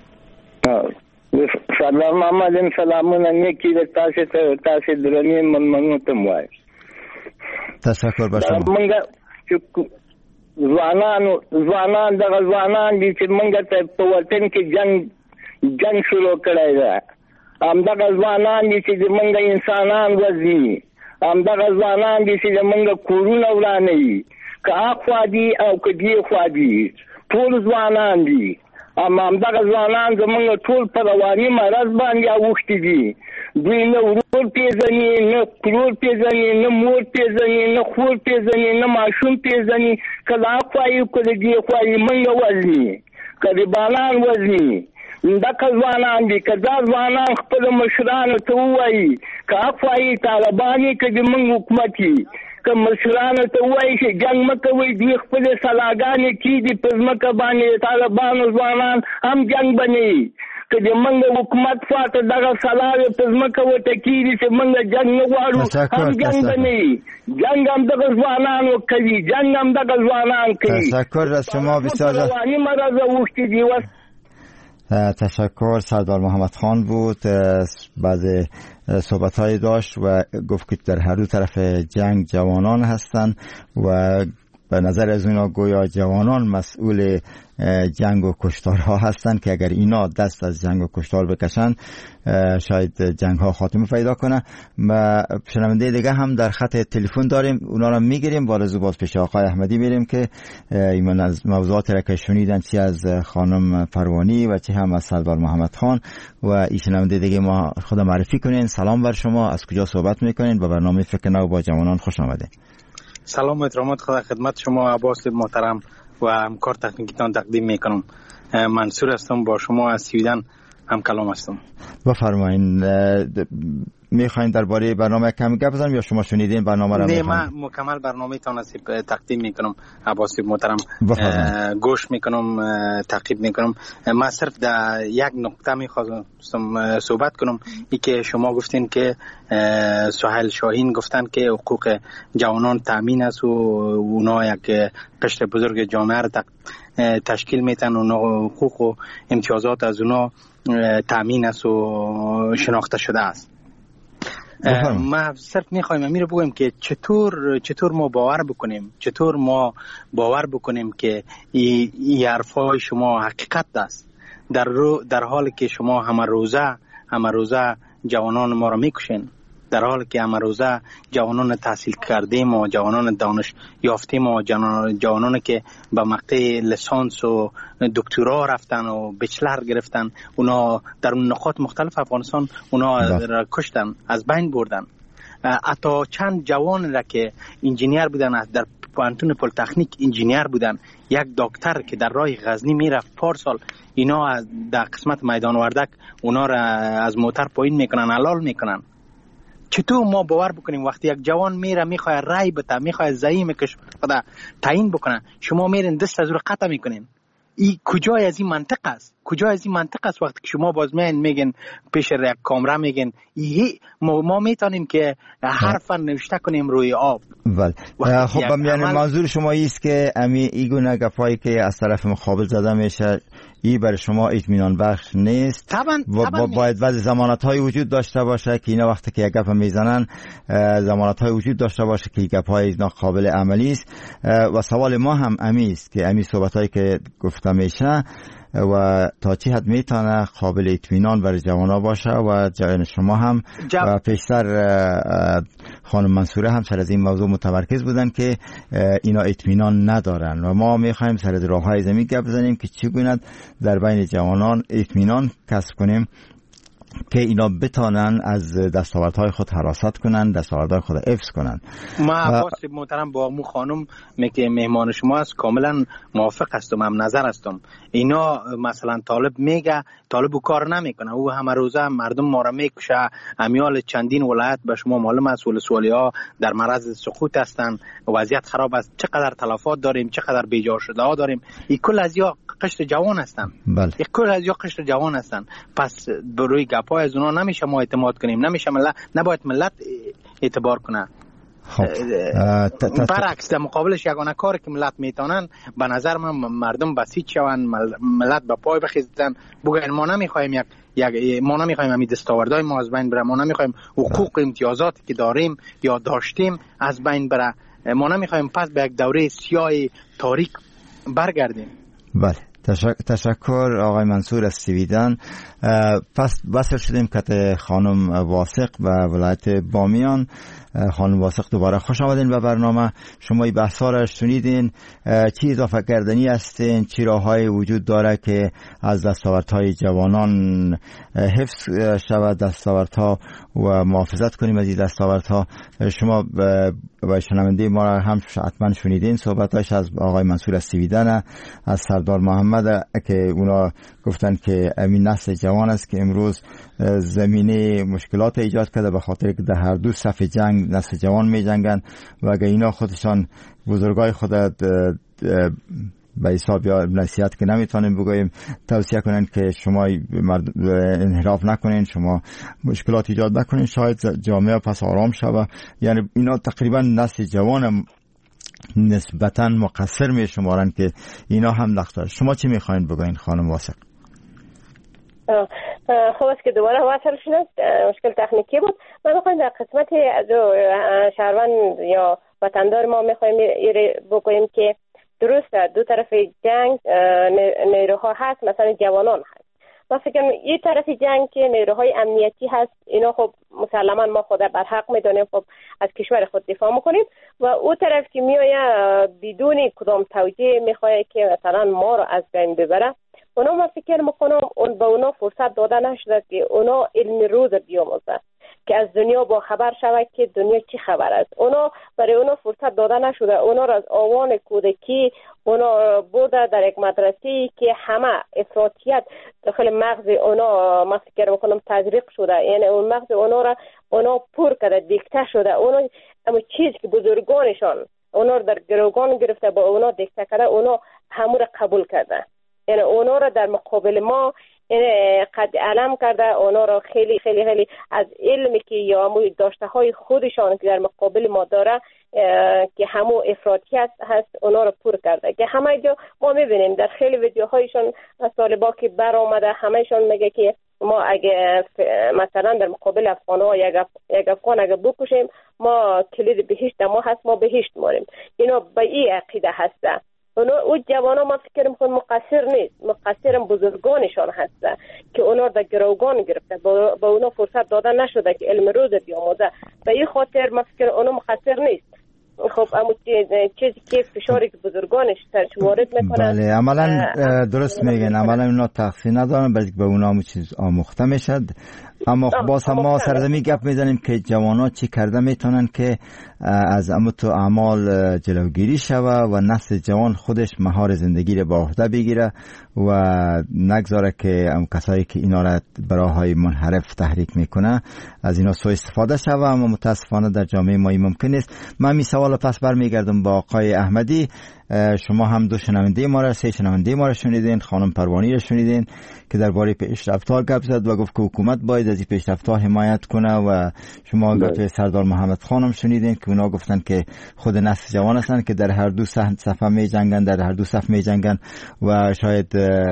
سلام محمد، سلامونه نیکی د تاسو درنې منمنو ته وای. تشکر به شما. ځوانان دغه ځوانان دي چې موږ ته په وطن کې جنگ شروع کړی ده، همدغه ځوانان دي چې موږ انسانان وژني، همدغه ځوانان دي چې موږ کورونه ورانوي، که اخوا دي او که دې خوا دي، ټول ځوانان دي. همدغه ځوانان زموږ ټول په رواني مرض باندې اوښتي دي. دوی نه ورور پیژني، نه کلور پیژني، نه مور پیژني، نه خور پیژني، نه ماشوم پیژني. که له اخوا یې که د دې خوا یې موږ وژني، غریبانان وژني. دغه ځوانان دي که دا ځوانان خپل مشرانو ته ووایي که افوایي طالبان یې که د موږ حکومت یي که مشرانو ته ووایي چې جنګ مه کوئ دوی خپلې سلاګانې کېږي په ځمکه باندې طالبانو ځوانان هم جنګ به نه وي که د موږ حکومت خواته دغه سلاوې په ځمکه ورته کېږي چې موږ جنګ نه غواړو هم جنګ به نه وي جنگ هم دغه ځوانان کوي جنگ هم دغه ځوانان کوي. تشکر از شما بسیار. روانی مرض اوښتي دي. تشکر. سردار محمد خان بود. بعض صحبت‌های داشت و گفت که در هر دو طرف جنگ جوانان هستند و به نظر از اینا گویا جوانان مسئول جنگ و کشتارها هستند که اگر اینا دست از جنگ و کشتار بکشن شاید جنگ ها خاتمه پیدا کنه. و شنونده دیگه هم در خط تلفن داریم، اونا رو میگیریم. باز پیش آقای احمدی میریم که ایمان از موضوعاتی را که شنیدن چی از خانم پروانی و چی هم از سردار محمد خان و این شنونده دیگه ما خود معرفی کنین. سلام بر شما، از کجا صحبت میکنین؟ به برنامه فکر نو با جوانان خوش آمدید. سلام و احترامات خدا خدمت شما عباس محترم و همکار تکنیکتان تقدیم میکنم. منصور هستم، با شما از سویدن هم کلام هستم. بفرمایید. میخواین درباره برنامه کمی گپ بزنیم یا شما شنیدین برنامه را؟ نه، من مکمل برنامه تان تقدیم میکنم عباس محترم. گوش میکنم، تعقیب میکنم. من صرف در یک نقطه میخواستم صحبت کنم. ای که شما گفتین که سهیل شاهین گفتن که حقوق جوانان تامین است و اونا یک قشر بزرگ جامعه را تشکیل میتن، اونا حقوق و امتیازات از اونا تامین است و شناخته شده است. ما صرف میخوایم امیر بگویم که چطور ما باور بکنیم که این حرفای شما حقیقت است در حالی که شما همه روزه جوانان ما را میکشین، در حالی که همه روزه جوانان تحصیل کرده ما، جوانان دانش یافته ما، جوانان که به مقطع لیسانس و دکترا رفتن و بچلر گرفتن، اونا در نقاط مختلف افغانستان اونا را کشتن، از بین بردن. حتی چند جوان را که انجینیر بودن، در پانتون پلی‌تکنیک انجینیر بودن، یک دکتر که در راه غزنی میرفت پارسال، اینا در قسمت میدان وردک اونا را از موتر پایین میکنن، حلال میکنن. چطور ما باور بکنیم وقتی یک جوان میره میخواد رای بده، میخواد زعیم کشور خدا تعیین بکنه، شما میرین دست از رو قطع میکنین؟ این کجای از این منطق است؟ وقتی که شما باز میگن پیش یک کامرا میگن ما میتونیم که حرفا نوشته کنیم روی آب. بله. خب یعنی منظور شما است که این گونه گپایی که از طرف مقابل زده میشه این برای شما اطمینان بخش نیست. طبعا باید وضع ضمانت‌های وجود داشته باشه که اینا وقتی که یک گپ میزنن ضمانت‌های وجود داشته باشه که گپ‌های اینا قابل عملی است. و سوال ما هم است که همین صحبتایی که گفته میشه و تا چی حد میتونه قابل اطمینان برای جوانا باشه و شما هم و پیشتر خانم منصوره هم سر از این موضوع متمرکز بودن که اینا اطمینان ندارن و ما میخوایم سر از راههای زمین گپ بزنیم که چگونه در بین جوانان اطمینان کسب کنیم که اینا بتانن از دستاوردهای خود حراست کنن، دستاوردهای خود حفظ کنن. ما عباس محترم با مو خانم که مهمان شما است کاملا موافق هستم، هم نظر هستم. اینا مثلا طالب کار نمیکنه، او همه روزه مردم ما را میکشه. امیال چندین ولایت به شما معلوم است ولسوالی ها در معرض سقوط هستند، وضعیت خراب است، چقدر تلفات داریم، چقدر بیجا شده ها داریم. این کل از یا قشر جوان هستند. بله. این کل از یا قشر جوان هستند. پس بروی گپای از اونا نمیشه ما اعتماد کنیم، نمیشه نباید ملت اعتبار کنه. برعکس در مقابلش یگانه کاری که ملت میتونن به نظر من مردم بسیج شون، ملت به پای بخیزن، بگن ما نمیخوایم ما نمیخوایم همین دستاوردهای ما از بین بره، ما نمیخوایم حقوق امتیازاتی که داریم یا داشتیم از بین بره، ما نمیخوایم پس به یک دوره سیاه تاریک برگردیم. بله. تشکر آقای منصور از سویدن. پس وصل شدیم که خانم واثق و ولایت بامیان. خانم واثق دوباره خوش آمدین به برنامه. شما این بحثا را شنیدین، چی اضافه کردنی هستین؟ چی راههای وجود داره که از دستاوردهای جوانان حفظ شود دستاوردها و محافظت کنیم از این دستاوردها؟ شما و شنونده ما را هم حتما شنیدین صحبتاش از آقای منصور از سویدن، از سردار محمد آمده که اونا گفتن که امین نسل جوان است که امروز زمینه مشکلات ایجاد کرده به خاطر که در هر دو صف جنگ نسل جوان می جنگن و اگر اینا خودشان بزرگای خود به حساب یا نصیحت که نمیتونیم بگوییم توصیه کنن که شما انحراف نکنین، شما مشکلات ایجاد نکنین، شاید جامعه پس آرام شود. یعنی اینا تقریبا نسل جوان نسبتا مقصر می شمارن که اینا هم نقصه. شما چی میخواین بگوین خانم واسق؟ خوب است که دوباره وصل شد، مشکل تکنیکی بود. من میخوایم در قسمت شهروند یا وطندار ما میخوایم بگوییم که درسته دو طرف جنگ نیروها هست، مثلا جوانان هست. ما فکر کنم این طرف جنگ که نیروهای امنیتی هست، اینا خب مسلما ما خود بر حق میدونیم، خب از کشور خود دفاع میکنیم و او طرف که میآیه بدون کدام توجیه میخواد که مثلا ما رو از بین ببره، اونا ما فکر میکنم اون به اونا فرصت داده نشده که اونا علم روز بیاموزه، که از دنیا با خبر شود که دنیا چی خبر است. اونا برای اونا فرصت داده نشده. اونا را از آوان کودکی اونا برده در یک مدرسه که همه افراطیت داخل مغز اونا ما فکر میکنم تزریق شده، یعنی اون مغز اونا را اونا پر کرده، دیکته شده. اونا اما چیزی که بزرگانشان اونا را در گروگان گرفته با اونا دیکته کرده، اونا همو را قبول کرده. یعنی اونا را در مقابل ما قد علم کرده، اونا را خیلی خیلی خیلی از علمی که یا همون داشته های خودشان که در مقابل ما داره که همون افراطیت هست اونا را پر کرده. که همه جا ما میبینیم در خیلی ویدیوهایشان از طالبا که بر آمده، همهشان میگه که ما اگه مثلا در مقابل افغان‌ها یک افغان اگه بکشیم ما کلید بهشت ما هست، ما بهشت ماریم. اینا به این عقیده هسته. او جوانا ما فکر میکنم مقصر نیست، مقصر بزرگانشان هسته که اونا در گروگان گرفته، با اونا فرصت داده نشده که علم روز بیاموزه. به این خاطر ما فکر اونا مقصر نیست. خب اما چیزی که فشاری که بزرگانش سرش وارد میکنن، بله عملا درست میگن، عملا اونا تقصیر ندارن، بلکه به اونا همون چیز آموخته میشد. اما باز هم ما سرزمی گپ میزنیم که جوانا چی کرده میتونن که از امتو اعمال جلوگیری شوه و نسل جوان خودش مهار زندگی رو با عهده بگیره و نگذاره که کسایی که اینا را براهای منحرف تحریک میکنه از اینا سوء استفاده شوه. اما متاسفانه در جامعه ما ممکن نیست. من می سوال پس برمیگردم با آقای احمدی. شما هم دو شنونده ما را، سه شنونده ما را شنیدین. خانم پروانی را شنیدین که درباره پیشرفت‌ها گپ زد و گفت که حکومت باید از این پیشرفت‌ها حمایت کنه و شما گفت سردار محمد خانم شنیدین که اونا گفتن که خود نسل جوان هستن که در هر دو صف می جنگن، در هر دو صف می جنگن و شاید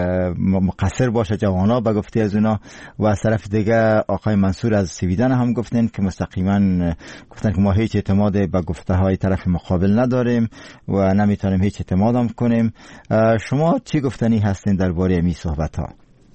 مقصر باشه جوانا به گفته از اونا. و از طرف دیگه آقای منصور از سویدن هم گفتن که مستقیما گفتن که ما هیچ اعتماد به گفته‌های طرف مقابل نداریم و نمیتونیم هیچ اعتماد هم کنیم. شما چی گفتنی هستین درباره این صحبت‌ها؟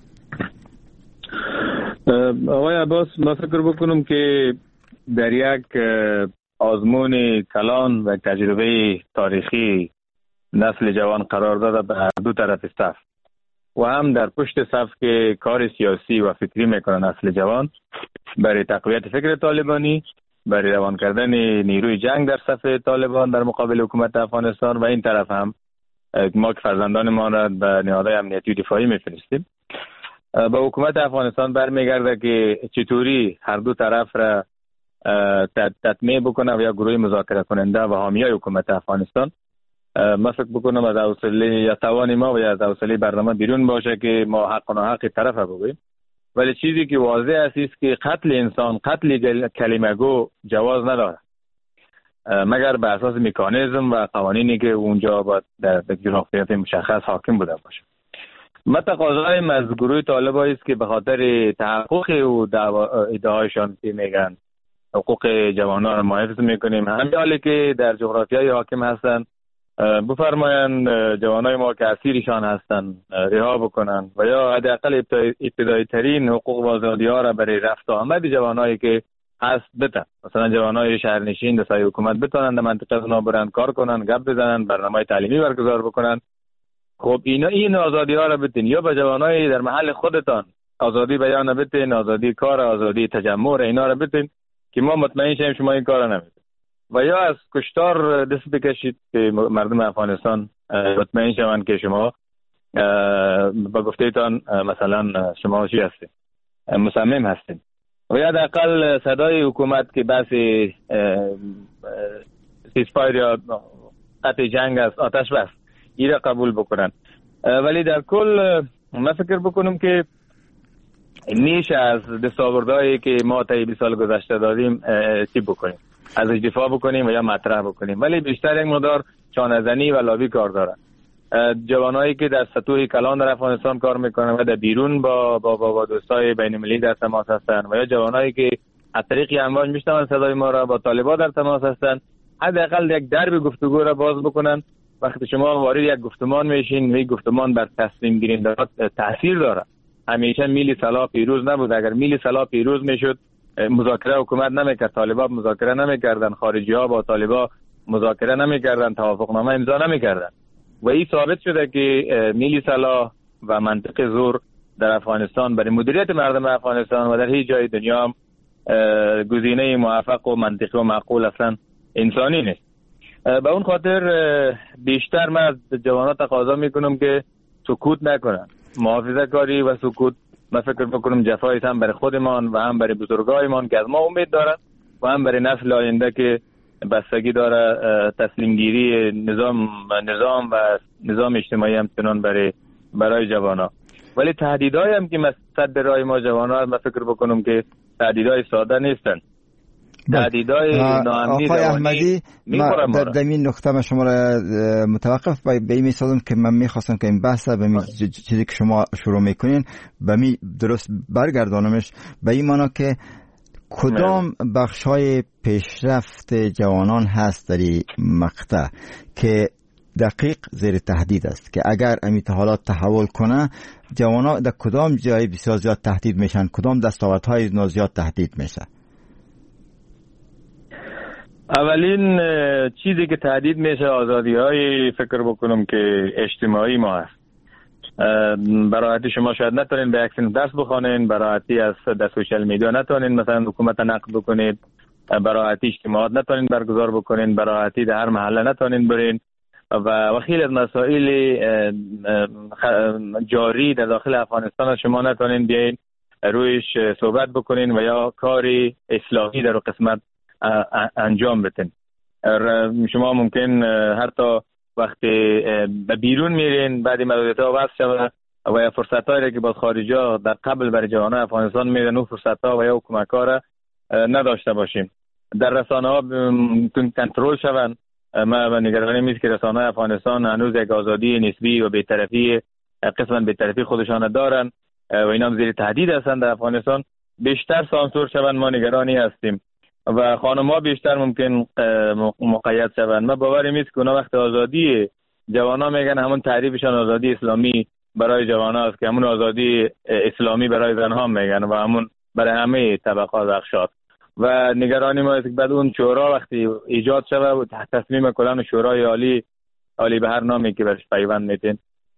آقای عباس، ما فکر بکنم که در یک آزمون کلان و تجربه تاریخی نسل جوان قرار داده به دو طرف صف و هم در پشت صف که کار سیاسی و فکری میکنه نسل جوان برای تقویت فکر طالبانی، برای روان کردن نیروی جنگ در صف طالبان در مقابل حکومت افغانستان، و این طرف هم ما که فرزندان ما را به نهادهای امنیتی و دفاعی میفرستیم. به حکومت افغانستان برمیگرده که چطوری هر دو طرف را تطمیع بکنه و یا گروه مذاکره کننده و حامیای حکومت افغانستان. ما فکر بکنم از حوصله یا توان ما و یا از حوصله برنامه بیرون باشه که ما حق و ناحق طرف بگوییم، ولی چیزی که واضح است که قتل انسان، قتل کلمه گو جواز نداره مگر به اساس مکانیزم و قوانینی که اونجا باید در جغرافیات مشخص حاکم بوده باشه. ما تقاضایم از گروه طالبان است که به خاطر تحقق و ادعایشان که میگن حقوق جوانان را ما حفظ میکنیم، همین حالی که در جغرافیای حاکم هستن بفرمایند جوانای ما که اسیرشان هستن رها بکنن و یا حداقل ابتدایی ترین حقوق و آزادی ها را برای رفت و آمد جوانایی که هست بتن. مثلا جوانای شهرنشین در سایه حکومت بتونن در منطقه اونا برن کار کنن، گپ بزنن، برنامه تعلیمی برگزار بکنن. خب این آزادی ها را بتین، یا به جوانای در محل خودتان آزادی بیان بتین، آزادی کار، آزادی تجمع اینا را بتین که ما مطمئن شیم شما این کارا نمیکنید. و یا از کشتار دست بکشید که مردم افغانستان مطمئن شوند که شما با گفتهتان مثلا شما چی هستید؟ مصمم هستید و یا حداقل صدای حکومت که بحث سیزفایر یا قطع جنگ است، آتش بس، این را قبول بکنن. ولی در کل من فکر بکنم که میشه از دستاوردهایی که ما طی 20 سال گذشته دادیم چی بکنیم، ازش دفاع بکنیم و یا مطرح بکنیم، ولی بیشتر یک مقدار چانه‌زنی و لابی کار دارن. جوانایی که در سطوح کلان در افغانستان کار میکنن و در بیرون با دوستای بین المللی در تماس هستن و یا جوانایی که از طریق امواج میشنون صدای ما را با طالبان در تماس هستن، حداقل یک درب گفتگو را باز بکنن. وقتی شما وارد یک گفتمان میشین و این گفتمان بر تصمیم گیرندگان تاثیر داره. همیشه میلی صلاح پیروز نبود. اگر میلی صلاح پیروز میشد مذاکره حکومت نمیکرد، طالبان مذاکره نمیکردن، خارجی ها با طالبان مذاکره نمیکردن، توافقنامه امضا نمیکردن. و این ثابت شده که میلی صلاح و منطق زور در افغانستان برای مدیریت مردم افغانستان و در هیچ جای دنیا گزینه موفق و منطقی و معقول اصلا انسانی نیست. به اون خاطر بیشتر من از جوانان تقاضا میکنم که سکوت نکنن. محافظه کاری و سکوت من فکر بکنم جفایی هم برای خودمان و هم برای بزرگایمان که از ما امید دارن و هم برای نسل آینده که بستگی داره تسلیم گیری نظام و نظام اجتماعی همچنان برای جوانا. ولی تهدیدایی هم که صد رای ما جوانا من فکر بکنم که تهدیدای ساده نیستن. تهدیدای ناامنی آقای احمدی، در این نقطه من شما را متوقف به این میسازم که من میخواستم که این بحث به چیزی که شما شروع میکنین به می درست برگردانمش به این معنی که کدام بخش‌های پیشرفت جوانان هست در این مقطع که دقیق زیر تهدید است، که اگر امیت حالات تحول کنه جوانان در کدام جای بسیار زیاد تهدید میشن، کدام دستاوردهای زیاد تهدید میشه؟ اولین چیزی که تهدید میشه آزادی‌های فکر بکنم که اجتماعی ما هست. براحتی شما شاید نتونین به یک درس بخونین، براحتی از در سوشال میدیا نتونین مثلا حکومت نقد بکنید، براحتی اجتماعات نتونین برگزار بکنین، براحتی در هر محله نتونین برین و خیلی از مسائل جاری در داخل افغانستان شما نتونین بیاین رویش صحبت بکنین و یا کاری اصلاحی در قسمت انجام بدین. شما ممکن حتی وقتی به بیرون میرین بعد مدت ها واسه شود و یا فرصت هایی که با خارجی ها در قبل برای جوانان افغانستان میدن اون فرصت ها و یا کمک ها را نداشته باشیم. در رسانه ها کنترل شوند. ما و نگرانی میست که رسانه افغانستان هنوز یک آزادی نسبی و بی‌طرفی قسماً بی‌طرفی خودشان دارن و اینا زیر تهدید هستند. در افغانستان بیشتر سانسور شوند، ما نگرانی هستیم و خانم‌ها بیشتر ممکن مقید شوند. ما باورم نیست که اونا وقت آزادی جوانا میگن همون تعریفشان آزادی اسلامی برای جوانا است که همون آزادی اسلامی برای زنها میگن و همون برای همه طبقات و اقشار. و نگرانی ما است که بعد اون شورا وقتی ایجاد شود و تصمیم کلان شورای عالی به هر نامی که برش پیوند میتین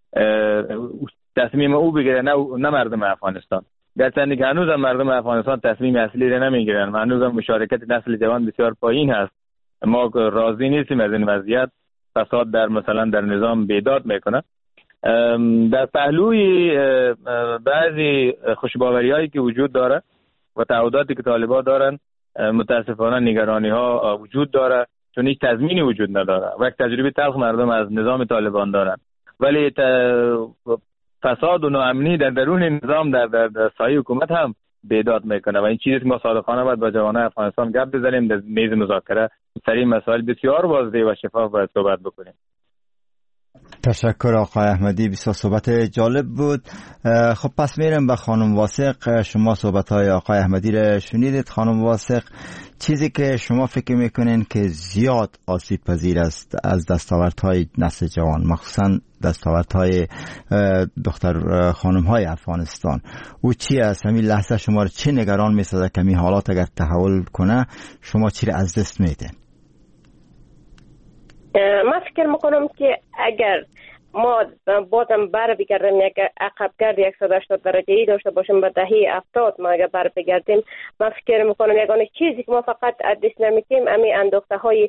تصمیم او بگیره، نه مردم افغانستان. گرچه که هنوز هم مردم افغانستان تصمیم اصلی را نمیگیرن و هنوز هم مشارکت نسل جوان بسیار پایین هست. ما راضی نیستیم از این وضعیت. فساد در مثلا در نظام بیداد میکنه. در پهلوی بعضی خوشباوری‌هایی که وجود داره و تعهداتی که طالبان دارن متاسفانه نگرانی ها وجود داره، چون هیچ تضمینی وجود نداره و یک تجربه تلخ مردم از نظام طالبان دارن. ولی فساد و ناامنی در درون نظام در سایه حکومت هم بیداد میکنه و این چیزی که ما صادقانه باید با جوانان افغانستان گپ بزنیم، در میز مذاکره سری مسائل بسیار واضح و شفاف باید صحبت بکنیم. تشکر آقای احمدی، بسیار صحبت جالب بود. خب پس میرم به خانم واسق. شما صحبت های آقای احمدی را شنیدید. خانم واسق، چیزی که شما فکر میکنین که زیاد آسیب پذیر است از دستاوردهای نسل جوان، مخصوصا دستاوردهای دختر خانم های افغانستان، او چی است؟ همین لحظه شما را چه نگران میسازه که این حالات اگر تحول کنه شما چی را از دست میدین؟ من فکر میکنم که اگر ما بازم بر بگردیم یک عقب گرد 180 درجه‌ای داشته باشیم به دهه 70 ما اگر بر بگردیم، من فکر میکنم یگانه چیزی که ما فقط از دست نمیدیم امی اندوخته های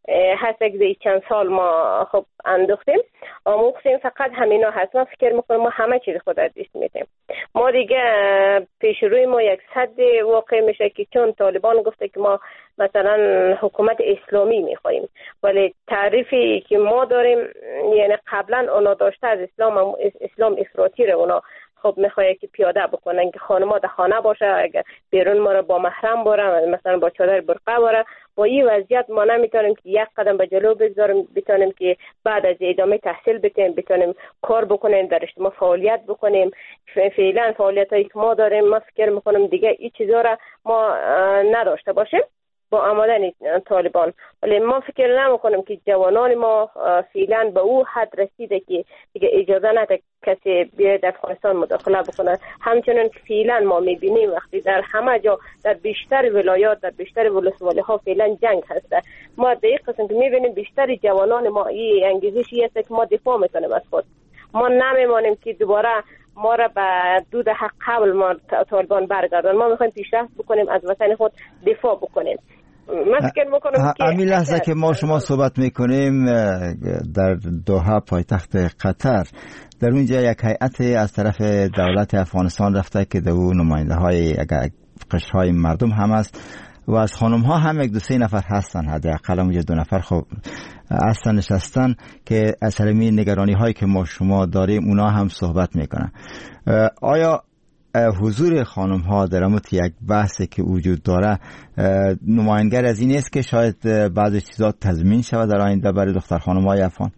هست که چند سال ما خب اندوختیم آموختیم، فقط همینا هست. ما فکر میکنم ما همه چیز خود از دست میدیم. ما دیگه پیش روی ما یک صد واقع میشه که چون طالبان گفته که ما مثلا حکومت اسلامی میخوایم، ولی تعریفی که ما داریم یعنی قبلا اونا داشته از اسلام افراطی رو اونا خب میخواه که پیاده بکنن که خانم‌ها در خانه باشه، اگر بیرون ما رو با محرم باره، مثلا با چادر برقه باره. با این وضعیت ما نمیتونیم که یک قدم به جلو بگذاریم، بتونیم که بعد از ادامه تحصیل بتونیم کار بکنیم، در اجتماع فعالیت بکنیم. فعلا فعالیت هایی که ما داریم ما فکر میکنم دیگه این چیزا را ما نداشته باشیم با آمدن طالبان. ولی ما فکر نمیکنم که جوانان ما فعلا به او حد رسیده که دیگه اجازه نده کسی بیاید افغانستان مداخله بکنه. همچنان که فعلا ما میبینیم وقتی در همه جا در بیشتر ولایات در بیشتر ولسوالی ها فعلا جنگ هسته، ما در این قسم که میبینیم بیشتر جوانان ما این انگیزشی هست که ما دفاع میکنیم از خود. ما نمیمانیم که دوباره ما را به دود حق قبل ما طالبان برگردن. ما میخوایم پیشرفت بکنیم، از وطن خود دفاع بکنیم. من فکر میکنم که همین لحظه که ما شما صحبت میکنیم در دوحه پایتخت قطر، در اونجا یک هیئت از طرف دولت افغانستان رفته که در اون نماینده های قشرهای مردم هم است و از خانم ها هم یک دو سه نفر هستن، حداقل اونجا 2 نفر خب اصلا نشستن که از همین نگرانی هایی که ما شما داریم اونا هم صحبت میکنن. آیا حضور خانم ها در امت یک بحثی که وجود داره نماینگر از این است که شاید بعضی چیزا تضمین شود در آینده برای دختر خانم های افغان؟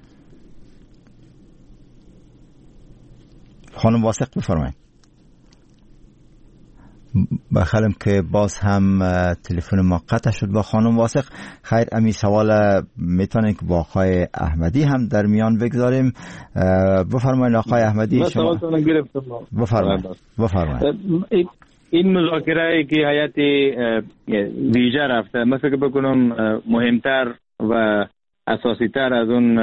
خانم واسق بفرمایید. بخلم که باز هم تلفن ما قطع شد با خانم واسق. خیر، امی سوال میتونیم که با آقای احمدی هم در میان بگذاریم. بفرمایید آقای احمدی. شما بفرمایید. این مذاکره که هیئت ویژه رفته، من فکر بکنم مهمتر و اساسی تر از اون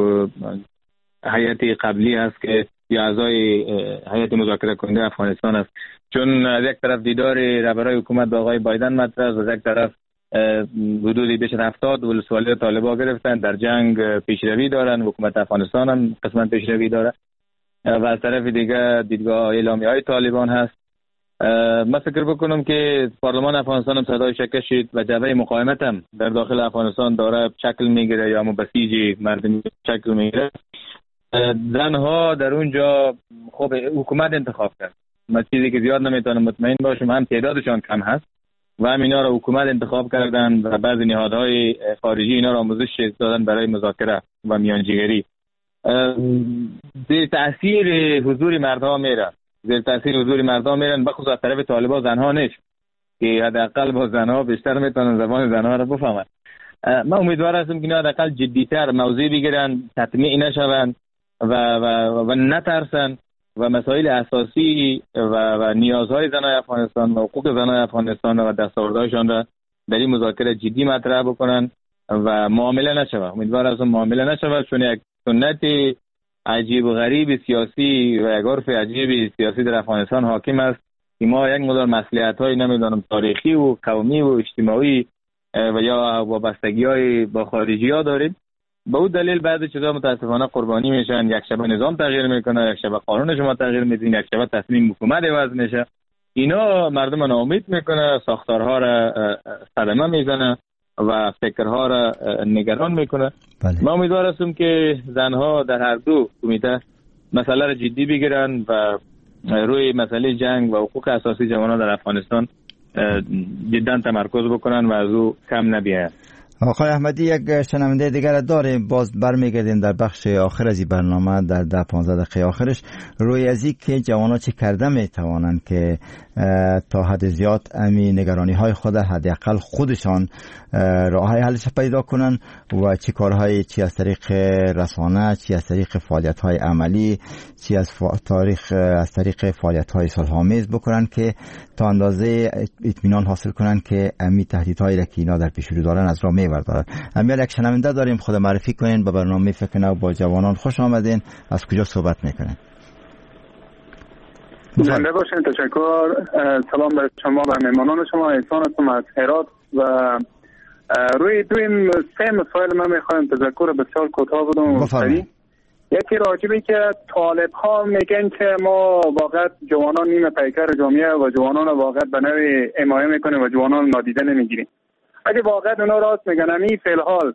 هیئت قبلی است که یا اعضای هیئت مذاکره کننده افغانستان است. چون از یک طرف دیدار رهبرای حکومت با آقای بایدن مطرح است، از یک طرف حدودی بیش از 70 ولسوالی طالبان گرفتن، در جنگ پیشروی دارن، حکومت افغانستان هم قسمت پیشروی داره و از طرف دیگه دیدگاه اعلامیه‌های طالبان هست. من فکر بکنم که پارلمان افغانستان هم صدایش کشید و جبهه مقاومت هم در داخل افغانستان داره شکل میگیره یا بسیج مردمی شکل میگیره. زنها در اونجا خب حکومت انتخاب کرد. من چیزی که زیاد نمیتونم مطمئن باشم، هم تعدادشان کم هست و هم اینا را حکومت انتخاب کردن و بعضی نهادهای خارجی اینا را آموزش دادن برای مذاکره و میانجیگری. زیر تاثیر حضور مردها میرن، زیر تاثیر حضور مردها میرن، بخصوص از طرف طالبان زنها نیست که حداقل با زنها بیشتر میتونن زبان زنها را بفهمن. من امیدوار هستم که اینا حداقل جدیتر موضوع بگیرن، تطمیع نشون و نترسن و مسائل اساسی و نیازهای زنای افغانستان و حقوق زنای افغانستان و دستاوردهایشان را در این مذاکره جدی مطرح بکنن و معامله نشود. امیدوار هستم معامله نشود، چون یک سنت عجیب و غریب سیاسی و یک عرف عجیب سیاسی در افغانستان حاکم است که ما یک مقدار مصلحت‌های نمیدونم تاریخی و قومی و اجتماعی و یا وابستگی‌های با خارجی‌ها داریم. به اون دلیل بعضی چیزا متاسفانه قربانی میشن. یک شب نظام تغییر میکنه، یک شب قانون شما تغییر میدین، یک شب تصمیم حکومت عوض میشه. اینا مردم ناامید میکنه، ساختارها را صدمه میزنه و فکرها را نگران میکنه. ما امیدوار هستم که زنها در هر دو کمیته مسئله را جدی بگیرن و روی مسئله جنگ و حقوق اساسی جوانان در افغانستان جدا تمرکز بکنن و از او کم نبیاین. آقای احمدی، یک شنونده دیگر داریم، باز برمیگردیم در بخش آخر از این برنامه در 10-15 دقیقه آخرش روی ازی که جوانا چه کرده میتوانند که تا حد زیاد امی نگرانی های خود حداقل خودشان راه های حلش پیدا کنن و چه کارهای چی از طریق رسانه، چی از طریق فعالیت های عملی، چی از طریق فعالیت های صلح‌آمیز بکنن که تا اندازه اطمینان حاصل کنن که امی تهدیدهایی را که اینا در پیش رو دارن از راه میبردارن. امیال یک شنونده داریم، خود معرفی کنین به برنامه فکر نو با جوانان. خوش آمدین. از کجا صحبت میکنین؟ زنده باشین. تشکر. سلام بر شما و مهمانان شما. احسان هستم از هرات و روی دویم سه مسائل من میخوایم تذکر بسیار کوتاه بدم. یکی راجبی که طالب ها میگن که ما واقعا جوانان نیمه پیکر جامعه و جوانان واقعا به نوعی حمایت میکنیم و جوانان نادیده نمیگیریم. اگه واقعا اونا راست میگن، این فی الحال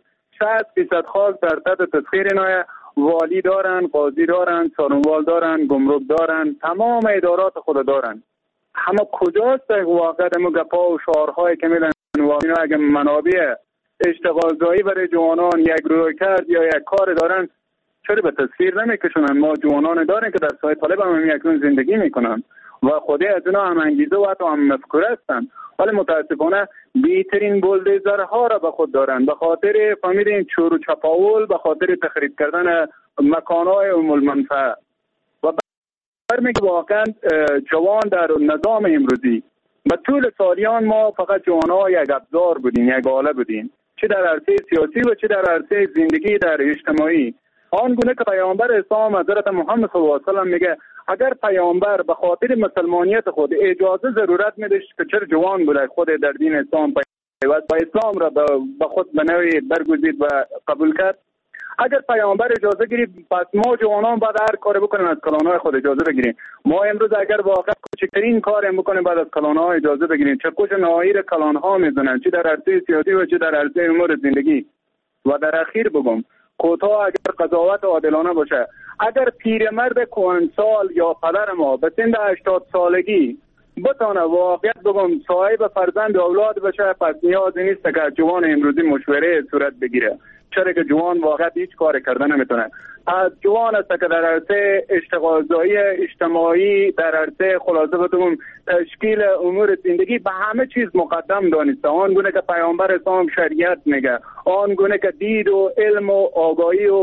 60% خاص در تحت تسخیر اینا والی دارن، قاضی دارن، سارنوال دارن، گمرک دارن، تمام ادارات خود دارن. اما کجاست واقعا همون گپا و شعارهایی که میدن اینا اگه منابع اشتغال زایی برای جوانان یک روی کرد یا یک کار دارن چرا به تسخیر نمیکشونن؟ ما جوانان دارن که در سایه طالب هم یکون زندگی میکنن و خودی از اونا هم انگیزه و حتی هم مفکوره هستن، ولی متاسفانه بیترین بولدوزرها را به خود دارن به خاطر فهمیدین چور و چپاول، به خاطر تخریب کردن مکانهای ام المنفعه. و برمیگه واقعا جوان در نظام امروزی به طول سالیان ما فقط جوانها یک ابزار بودیم، یک آله بودیم، چه در عرصه سیاسی و چه در عرصه زندگی در اجتماعی. آنگونه که پیامبر اسلام حضرت محمد صلی الله علیه و سلم میگه اگر پیامبر به خاطر مسلمانیت خود اجازه ضرورت میداشت که چرا جوان بوده خود در دین اسلام پیوست با اسلام را به خود به نوعی برگزید و قبول کرد، اگر پیامبر اجازه گرفت پس ما جوانان بعد هر کاری بکنیم از کلانهای خود اجازه بگیریم. ما امروز اگر واقعا کوچکترین کاری بکنیم بعد از کلانها اجازه بگیریم، چه کش ناهیر کلانها میزنن چه در عرصه سیاسی و چه در عرصه امور زندگی. و در اخیر بگم کوتاه اگر قضاوت عادلانه باشه، اگر پیرمرد کهنسال یا پدر ما به سن 80 سالگی بتونه واقعیت بگم صاحب فرزند اولاد بشه، پس نیازی نیست که جوان امروزی مشوره صورت بگیره، چرا که جوان واقعا هیچ کار کردن نمیتونه. از جوان است که در عرصه اشتغالزایی اجتماعی، در عرصه خلاصه بگم تشکیل امور زندگی به همه چیز مقدم دانسته، آن گونه که پیامبر اسلام شریعت میگه، آن گونه که دید و علم و آگاهی و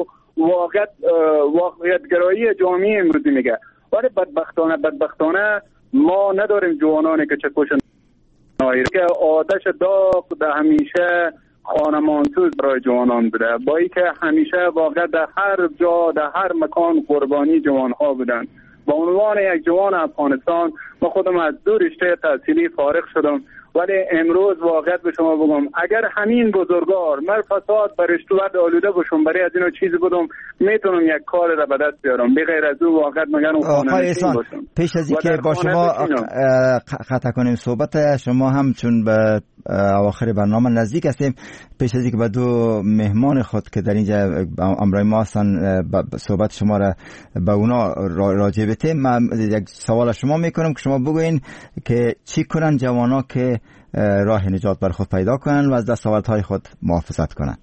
واقعیتگرایی جامعه امروزی میگه. ولی بدبختانه ما نداریم جوانانی که چکش نایر که آتش داغ در همیشه خانمانسوز برای جوانان بوده، با ای که همیشه واقعا در هر جا در هر مکان قربانی جوانها بودن. با عنوان یک جوان افغانستان ما خودم از دو رشته تحصیلی فارغ شدم، ولی امروز واقعا به شما بگم اگر همین بزرگوار من فساد بر اشتباه آلوده باشم برای از اینو چیزی بودم میتونم یک کار را به دست بیارم، بغیر از او واقعا مگن خانه‌نشین باشم. پیش از اینکه با شما خطا کنیم صحبت شما هم چون به اواخر برنامه نزدیک هستیم، پیش از اینکه به دو مهمان خود که در اینجا امروز ما هستن صحبت شما را به اونا راجع بتیم، من یک سوال شما میکنم که شما بگوین که چی کنن جوانا که راه نجات بر خود پیدا کنن و از دستاوردهای خود محافظت کنن.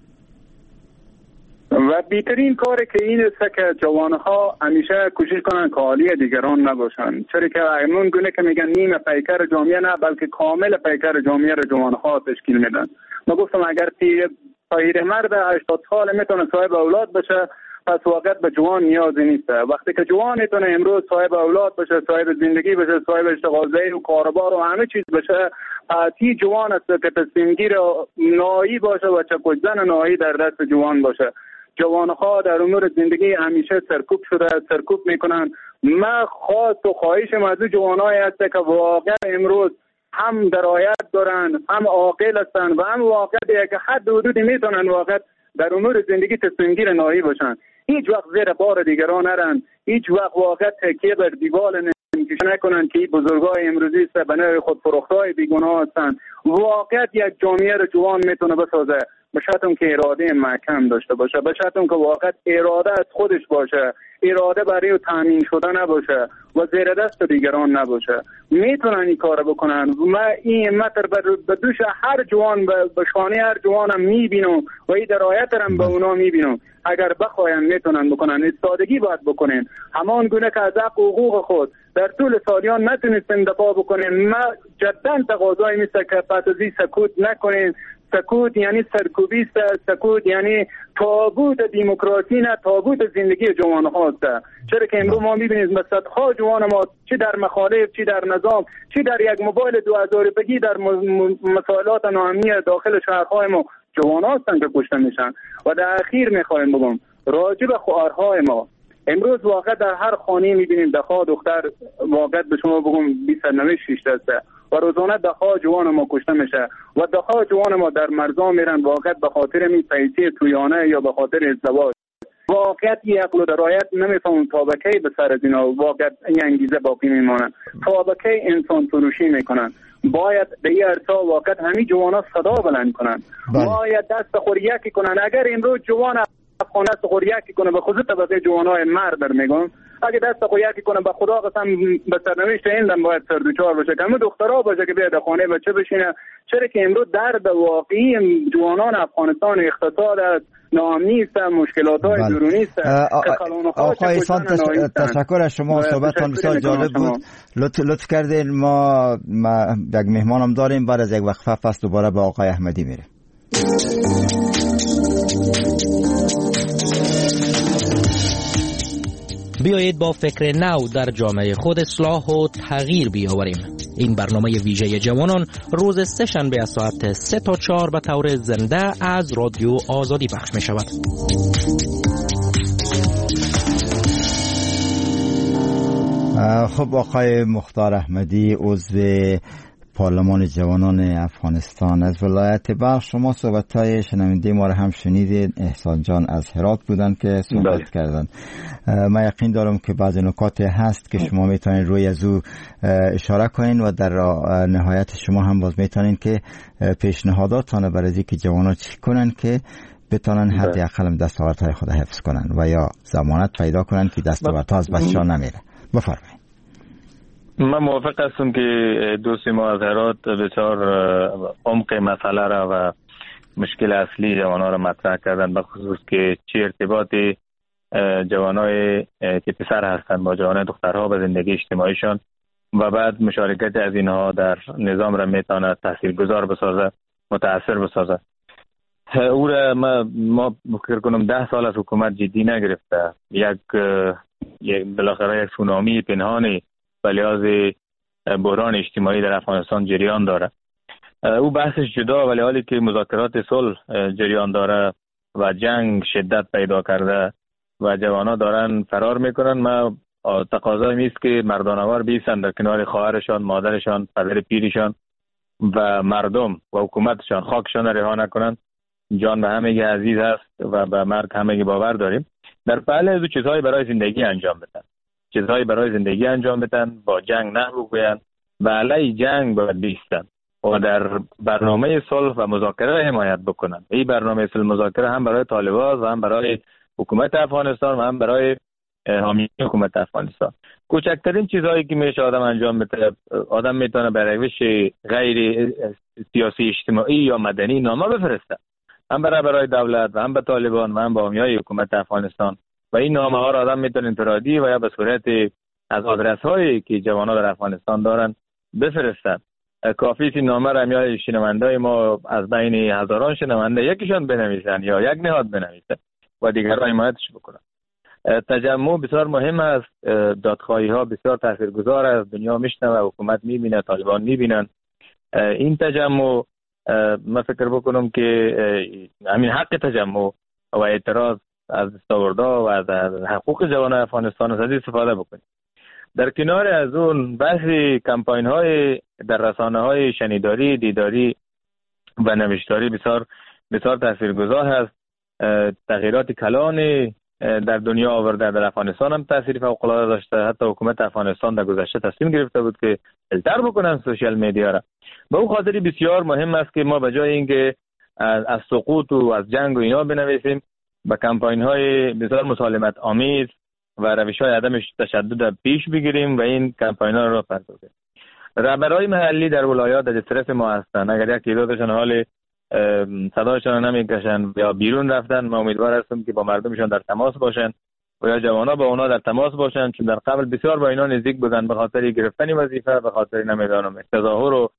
و بیترین کاری که این است که جوانها همیشه کوشش کنن که حالی دیگران نباشن، چرا که همون گونه که میگن نیمه پیکر جامعه نه بلکه کامل پیکر جامعه را جوانها تشکیل میدن. ما گفتم اگر پیرمرد 80 ساله میتونه صاحب اولاد بشه، پس واقعا به جوان نیازی نیست. وقتی که جوان میتونه امروز صاحب اولاد بشه، صاحب زندگی بشه، صاحب اشتغالزایی و کاروبار و همه چیز بشه، پس این جوان است که تصمیمگیر نهایی باشه و چکش‌زن نهایی در دست جوان باشه. جوانها در امور زندگی همیشه سرکوب میکنن. من خواست و خواهشم از جوانایی هست که واقعا امروز هم درایت دارن، هم عاقل هستن و هم واقعا یک حد حدودی میتونن واقعا در امور زندگی تصمیمگیر نهایی باشن. هیچ وقت زیر بار دیگران نرن، هیچ وقت واقعا تکیه بر دیوار نکنن که این بزرگای امروزی است به نوع خود فروختای بیگناه هستن. واقعا یک جامعه رو جوان میتونه بسازه به شرطی که اراده محکم داشته باشه، به شرطی که واقعا اراده از خودش باشه، اراده برای تامین شده نباشه و زیر دست دیگران نباشه. میتونن این کار بکنن. من این متر به دوش هر جوان به شانه هر جوانم میبینم و این درایت هم به اونا میبینم. اگر بخواین میتونن بکنن، استادگی باید بکنن، همان گونه که از حق و حقوق خود در طول سالیان نتونستن دفاع بکنن. من جدا تقاضای میسته که پس از این سکوت نکنین. سکوت یعنی سرکوبی است، سکوت یعنی تابوت دموکراسی نه، تابوت زندگی جوان هاست. چرا که امروز ما میبینیم صدها جوان ما چه در مخالف، چه در نظام، چه در یک موبایل 2000 روپیه‌ای در مسائلات ناامنی داخل شهرهای ما جوان هستن که کشته میشن. و در اخیر میخوایم بگم راجع به خواهرهای ما، امروز واقعا در هر خانه میبینیم دختر واقعا به شما بگم 29 است. و روزانه ده‌ها جوان ما کشته میشه و ده‌ها جوان ما در مرزا میرن واقعا به خاطر می پیسه تویانه یا به خاطر ازدواج. واقعا این عقل و درایت نمیفهمم تا به کی به سر از اینا واقعا این انگیزه باقی میمانن، تا به کی انسان فروشی میکنن. باید به این ارسا واقعا همین جوانا صدا بلند کنن، باید دست خوریکی کنن. اگر امروز جوان افغان دست خوریکی کنه به خود طبقه جوانای مرد میگم، اگه دست خوریکی کنه به خدا قسم به سرنوشت ایندم باید سردوچار باشه که همه دخترها باشه که بیاد خانه بچه بشینه. چرا که امروز درد واقعی جوانان افغانستان اقتصاد است، ناامنی است، مشکلات های درونی است. آقای ایسان تشکر از شما، صحبتتان بسیار جالب بود. لطف کردین. ما یک مهمانم داریم، بعد از یک وقفه پس دوباره به آقای احمدی میره. بیایید با فکر نو در جامعه خود اصلاح و تغییر بیاوریم. این برنامه ویژه جوانان روز سه شنبه از ساعت 3 تا 4 به طور زنده از رادیو آزادی پخش می شود. خب آقای مختار احمدی، عضو پارلمان جوانان افغانستان از ولایت بلخ، شما صحبت‌های شنونده ما را هم شنیدید. احسان جان از هرات بودن که صحبت کردن. من یقین دارم که بعض نکات هست که شما میتونید روی از او اشاره کنین و در نهایت شما هم باز میتونین که پیشنهاداتان برای اینکه جوانان چی کنن که بتونن حداقل دستاوردهای خود حفظ کنن و یا ضمانت پیدا کنن که دستاوردها از بچه‌ها نمیره. بفرمایید. من موافق هستم که دوست ما از هرات بسیار عمق مسئله را و مشکل اصلی جوانان را مطرح کردن، به خصوص که چه ارتباطی جوانای که پسر هستند با جوانای دخترها به زندگی اجتماعیشان و بعد مشارکت از اینها در نظام را میتواند تاثیرگذار بسازد، متاثر بسازد. او را ما فکر کنم 10 سال از حکومت جدی نگرفته. یک بالاخره یک سونامی پنهانی به لحاظ بحران اجتماعی در افغانستان جریان داره. او بحثش جدا، ولی حالی که مذاکرات صلح جریان داره و جنگ شدت پیدا کرده و جوانا دارن فرار میکنن، ما تقاضای میست که مردانوار بیستن در کنار خواهرشان، مادرشان، پدر پیرشان و مردم و حکومتشان، خاکشان رها نکنن. جان به همگی عزیز است و به مرگ همگی باور داریم. در پهل از چیزهای برای زندگی انجام بدن، چیزهایی برای زندگی انجام بدن، با جنگ نه بگوین و علیه جنگ باید بیستن و در برنامه صلح و مذاکره حمایت بکنن. این برنامه صلح مذاکره هم برای طالبان و هم برای حکومت افغانستان و هم برای حامی حکومت افغانستان. کوچکترین چیزهایی که میشه آدم انجام بده، آدم میتونه به روش غیر سیاسی اجتماعی یا مدنی نامه بفرسته، هم برای دولت و هم به طالبان و هم به حامیای حکومت افغانستان، و این نامه ها را آدم میتونه انفرادی و یا به صورت از آدرس هایی که جوانان در افغانستان دارن بفرستن. کافی است این نامه را میاد شنوندای ما از بین هزاران شنونده یکیشان بنویسن یا یک نهاد بنویسه و دیگران حمایتش بکنن. تجمع بسیار مهم است. دادخواهی ها بسیار تاثیرگذار است. دنیا میشنوه، حکومت میبینه، طالبان میبینن. این تجمع من فکر بکنم که همین حق تجمع و اعتراض از دستاوردها و از حقوق جوانان افغانستان از استفاده بکنیم. در کنار از اون بحث کمپاین های در رسانه های شنیداری، دیداری و نوشتاری بسیار تاثیرگذار هست. تغییرات کلانی در دنیا آورده، در افغانستان هم تاثیر فوق العاده داشته. حتی حکومت افغانستان در گذشته تصمیم گرفته بود که فیلتر بکنن سوشال میدیا را. به اون خاطر بسیار مهم است که ما به جای اینکه از سقوط و از جنگ و اینا بنویسیم، با کمپاین های بسیار مسالمت آمیز و روش های عدم تشدد پیش بگیریم و این کمپاین ها را پردازیم. رهبرای محلی در ولایات در استرس ما هستند. اگر یک تعدادشان حال صدایشان نمیکشن یا بیرون رفتن، ما امیدوار هستم که با مردمشان در تماس باشن و یا جوانا با اونا در تماس باشن، چون در قبل بسیار با اینا نزدیک بودن به خاطر گرفتن وظیفه، به خاطر نمیدانم تظاهر و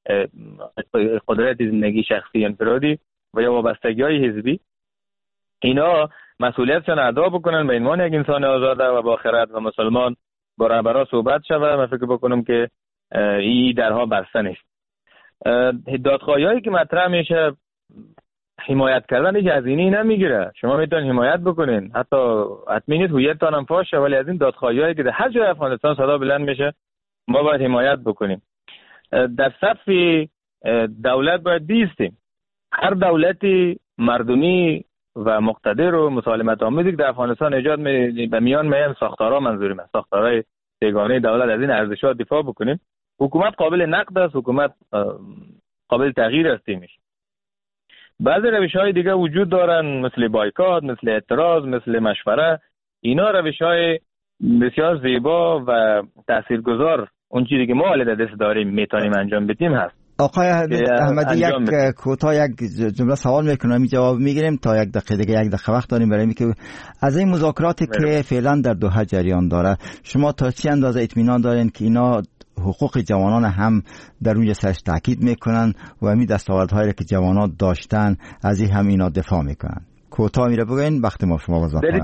قدرت زندگی شخصی انفرادی و یا وابستگی‌های حزبی. اینا مسئولیتشان ادا بکنن به عنوان یک انسان آزاده و با خرد و مسلمان با رهبرا صحبت شود. من فکر بکنم که این درها بسته نیست. دادخواهی‌هایی که مطرح میشه، حمایت کردن هیچ هزینه‌ای نمیگیره. شما میتونید حمایت بکنین، حتمی نیست هویتتان هم فاشه، ولی از این دادخواهی‌هایی که در هر جای افغانستان صدا بلند میشه ما باید حمایت بکنیم. در صف دولت باید بیستیم. هر دولتی مردمی و مقتدر و مسالمت آمیزی که در افغانستان ایجاد به میان میان ساختارها منظوریم است، ساختارهای سگانه دولت، از این ارزش‌ها دفاع بکنیم. حکومت قابل نقد است، حکومت قابل تغییر است. میشه بعضی روش‌های دیگه وجود دارن، مثل بایکات، مثل اعتراض، مثل مشوره. اینا روش‌های بسیار زیبا و تاثیرگذار، اون چیزی که ما حالا دست داریم میتونیم انجام بدیم هست. آقای احمدی یک کوتاه یک جمله سوال میکنم، جواب میگیریم تا یک دقیقه وقت داریم برای اینکه از این مذاکراتی که فعلا در دوحه جریان داره شما تا چه اندازه اطمینان دارین که اینا حقوق جوانان هم در روی سرش تاکید میکنن و همین دستاوردهایی که جوانان داشتن از این هم اینا دفاع میکنن؟ کوتاه میره بگین، وقت ما شما بازار در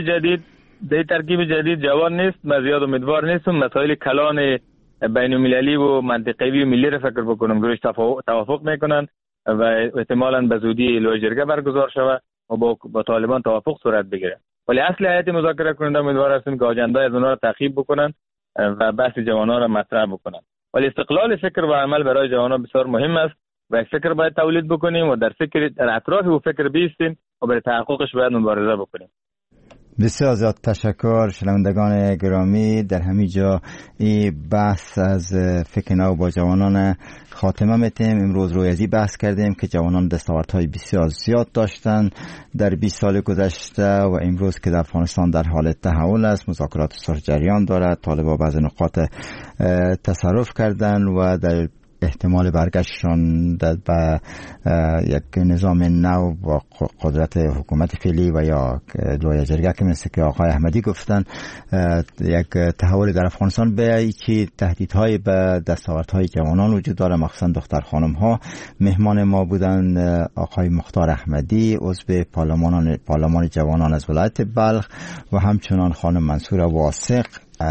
ترکیب جدید جوان نیست. من زیاد امیدوار نیستم مسائل کلان بین المللی و منطقوی و ملی را فکر بکنم روش توافق میکنن و احتمالاً به زودی لوی جرگه برگزار شود و با طالبان توافق صورت بگیره. ولی اصل هیئت مذاکره کننده امیدوار هستیم که آجندای از اونها را تعقیب بکنن و بحث جوانان را مطرح بکنن. ولی استقلال فکر و عمل برای جوانان بسیار مهم است و یک فکر باید تولید بکنیم و در اطراف او فکر بیستیم و برای تحققش باید مبارزه بکنیم. بسیار زیاد تشکر شنوندگان گرامی. در همین جا این بحث از فکر نو با جوانان خاتمه میتیم. امروز روی ازی بحث کردیم که جوانان دستاوردهای بسیار زیاد داشتن در 20 سال گذشته و امروز که در افغانستان در حال تحول است، مذاکرات صلح جریان دارد، طالبان بعض نقاط تصرف کردن و در احتمال برگشتشان به یک نظام نو با قدرت حکومت فعلی و یا لوی جرگه که مثل که آقای احمدی گفتن یک تحول در افغانستان به چی تهدیدهای به دستاوردهای جوانان وجود داره، مخصوصا دختر خانم ها. مهمان ما بودن آقای مختار احمدی عضو پارلمان جوانان از ولایت بلخ و همچنان خانم منصور واثق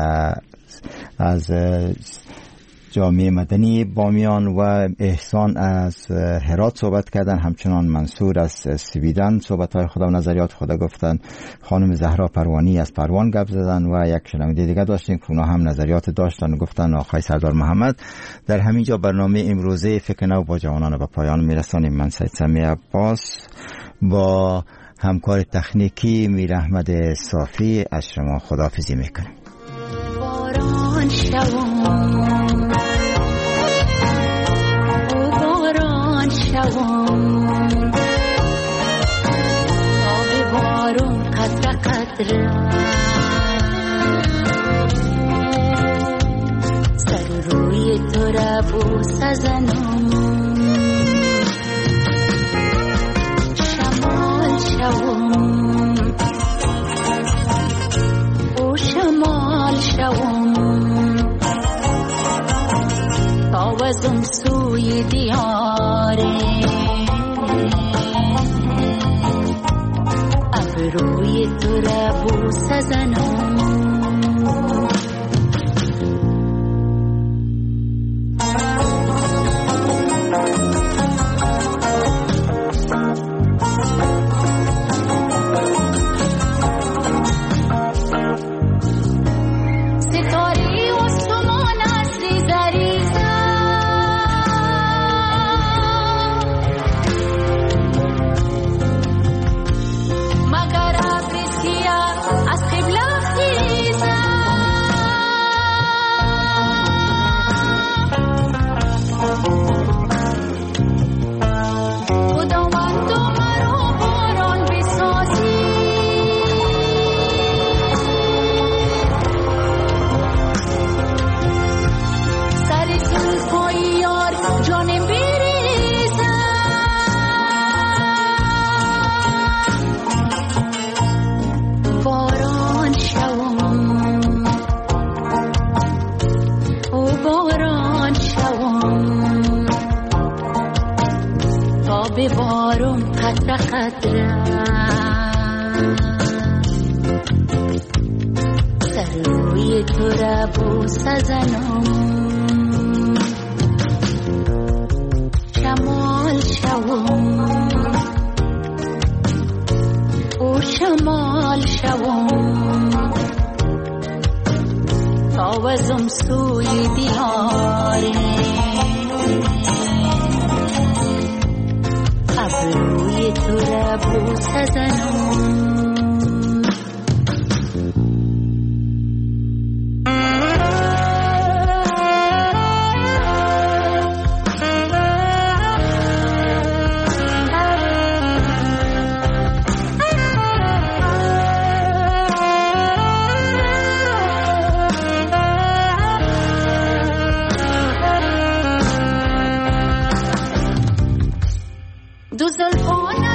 از جامعه مدنی بامیان و احسان از هرات صحبت کردن، همچنان منصور از سویدن صحبت‌های خدا و نظریات خدا گفتن، خانم زهرا پروانی از پروان گپ زدن و یک شنونده دیگه داشتیم که اونا هم نظریات داشتن و گفتن آقای سردار محمد. در همینجا برنامه امروزه فکر نو با جوانان به پایان میرسانیم. من سید سمیع عباس با همکار تکنیکی میر احمد صافی از شما خداحافظی میکنیم. آب بارون قطره قطره سر روی تو را بوس زنم، شمال شوم او شمال شوم تاوزم سوی دیاره روی تو را بوس زنم. آوازم سوی دیاره سزنم. دو زلفان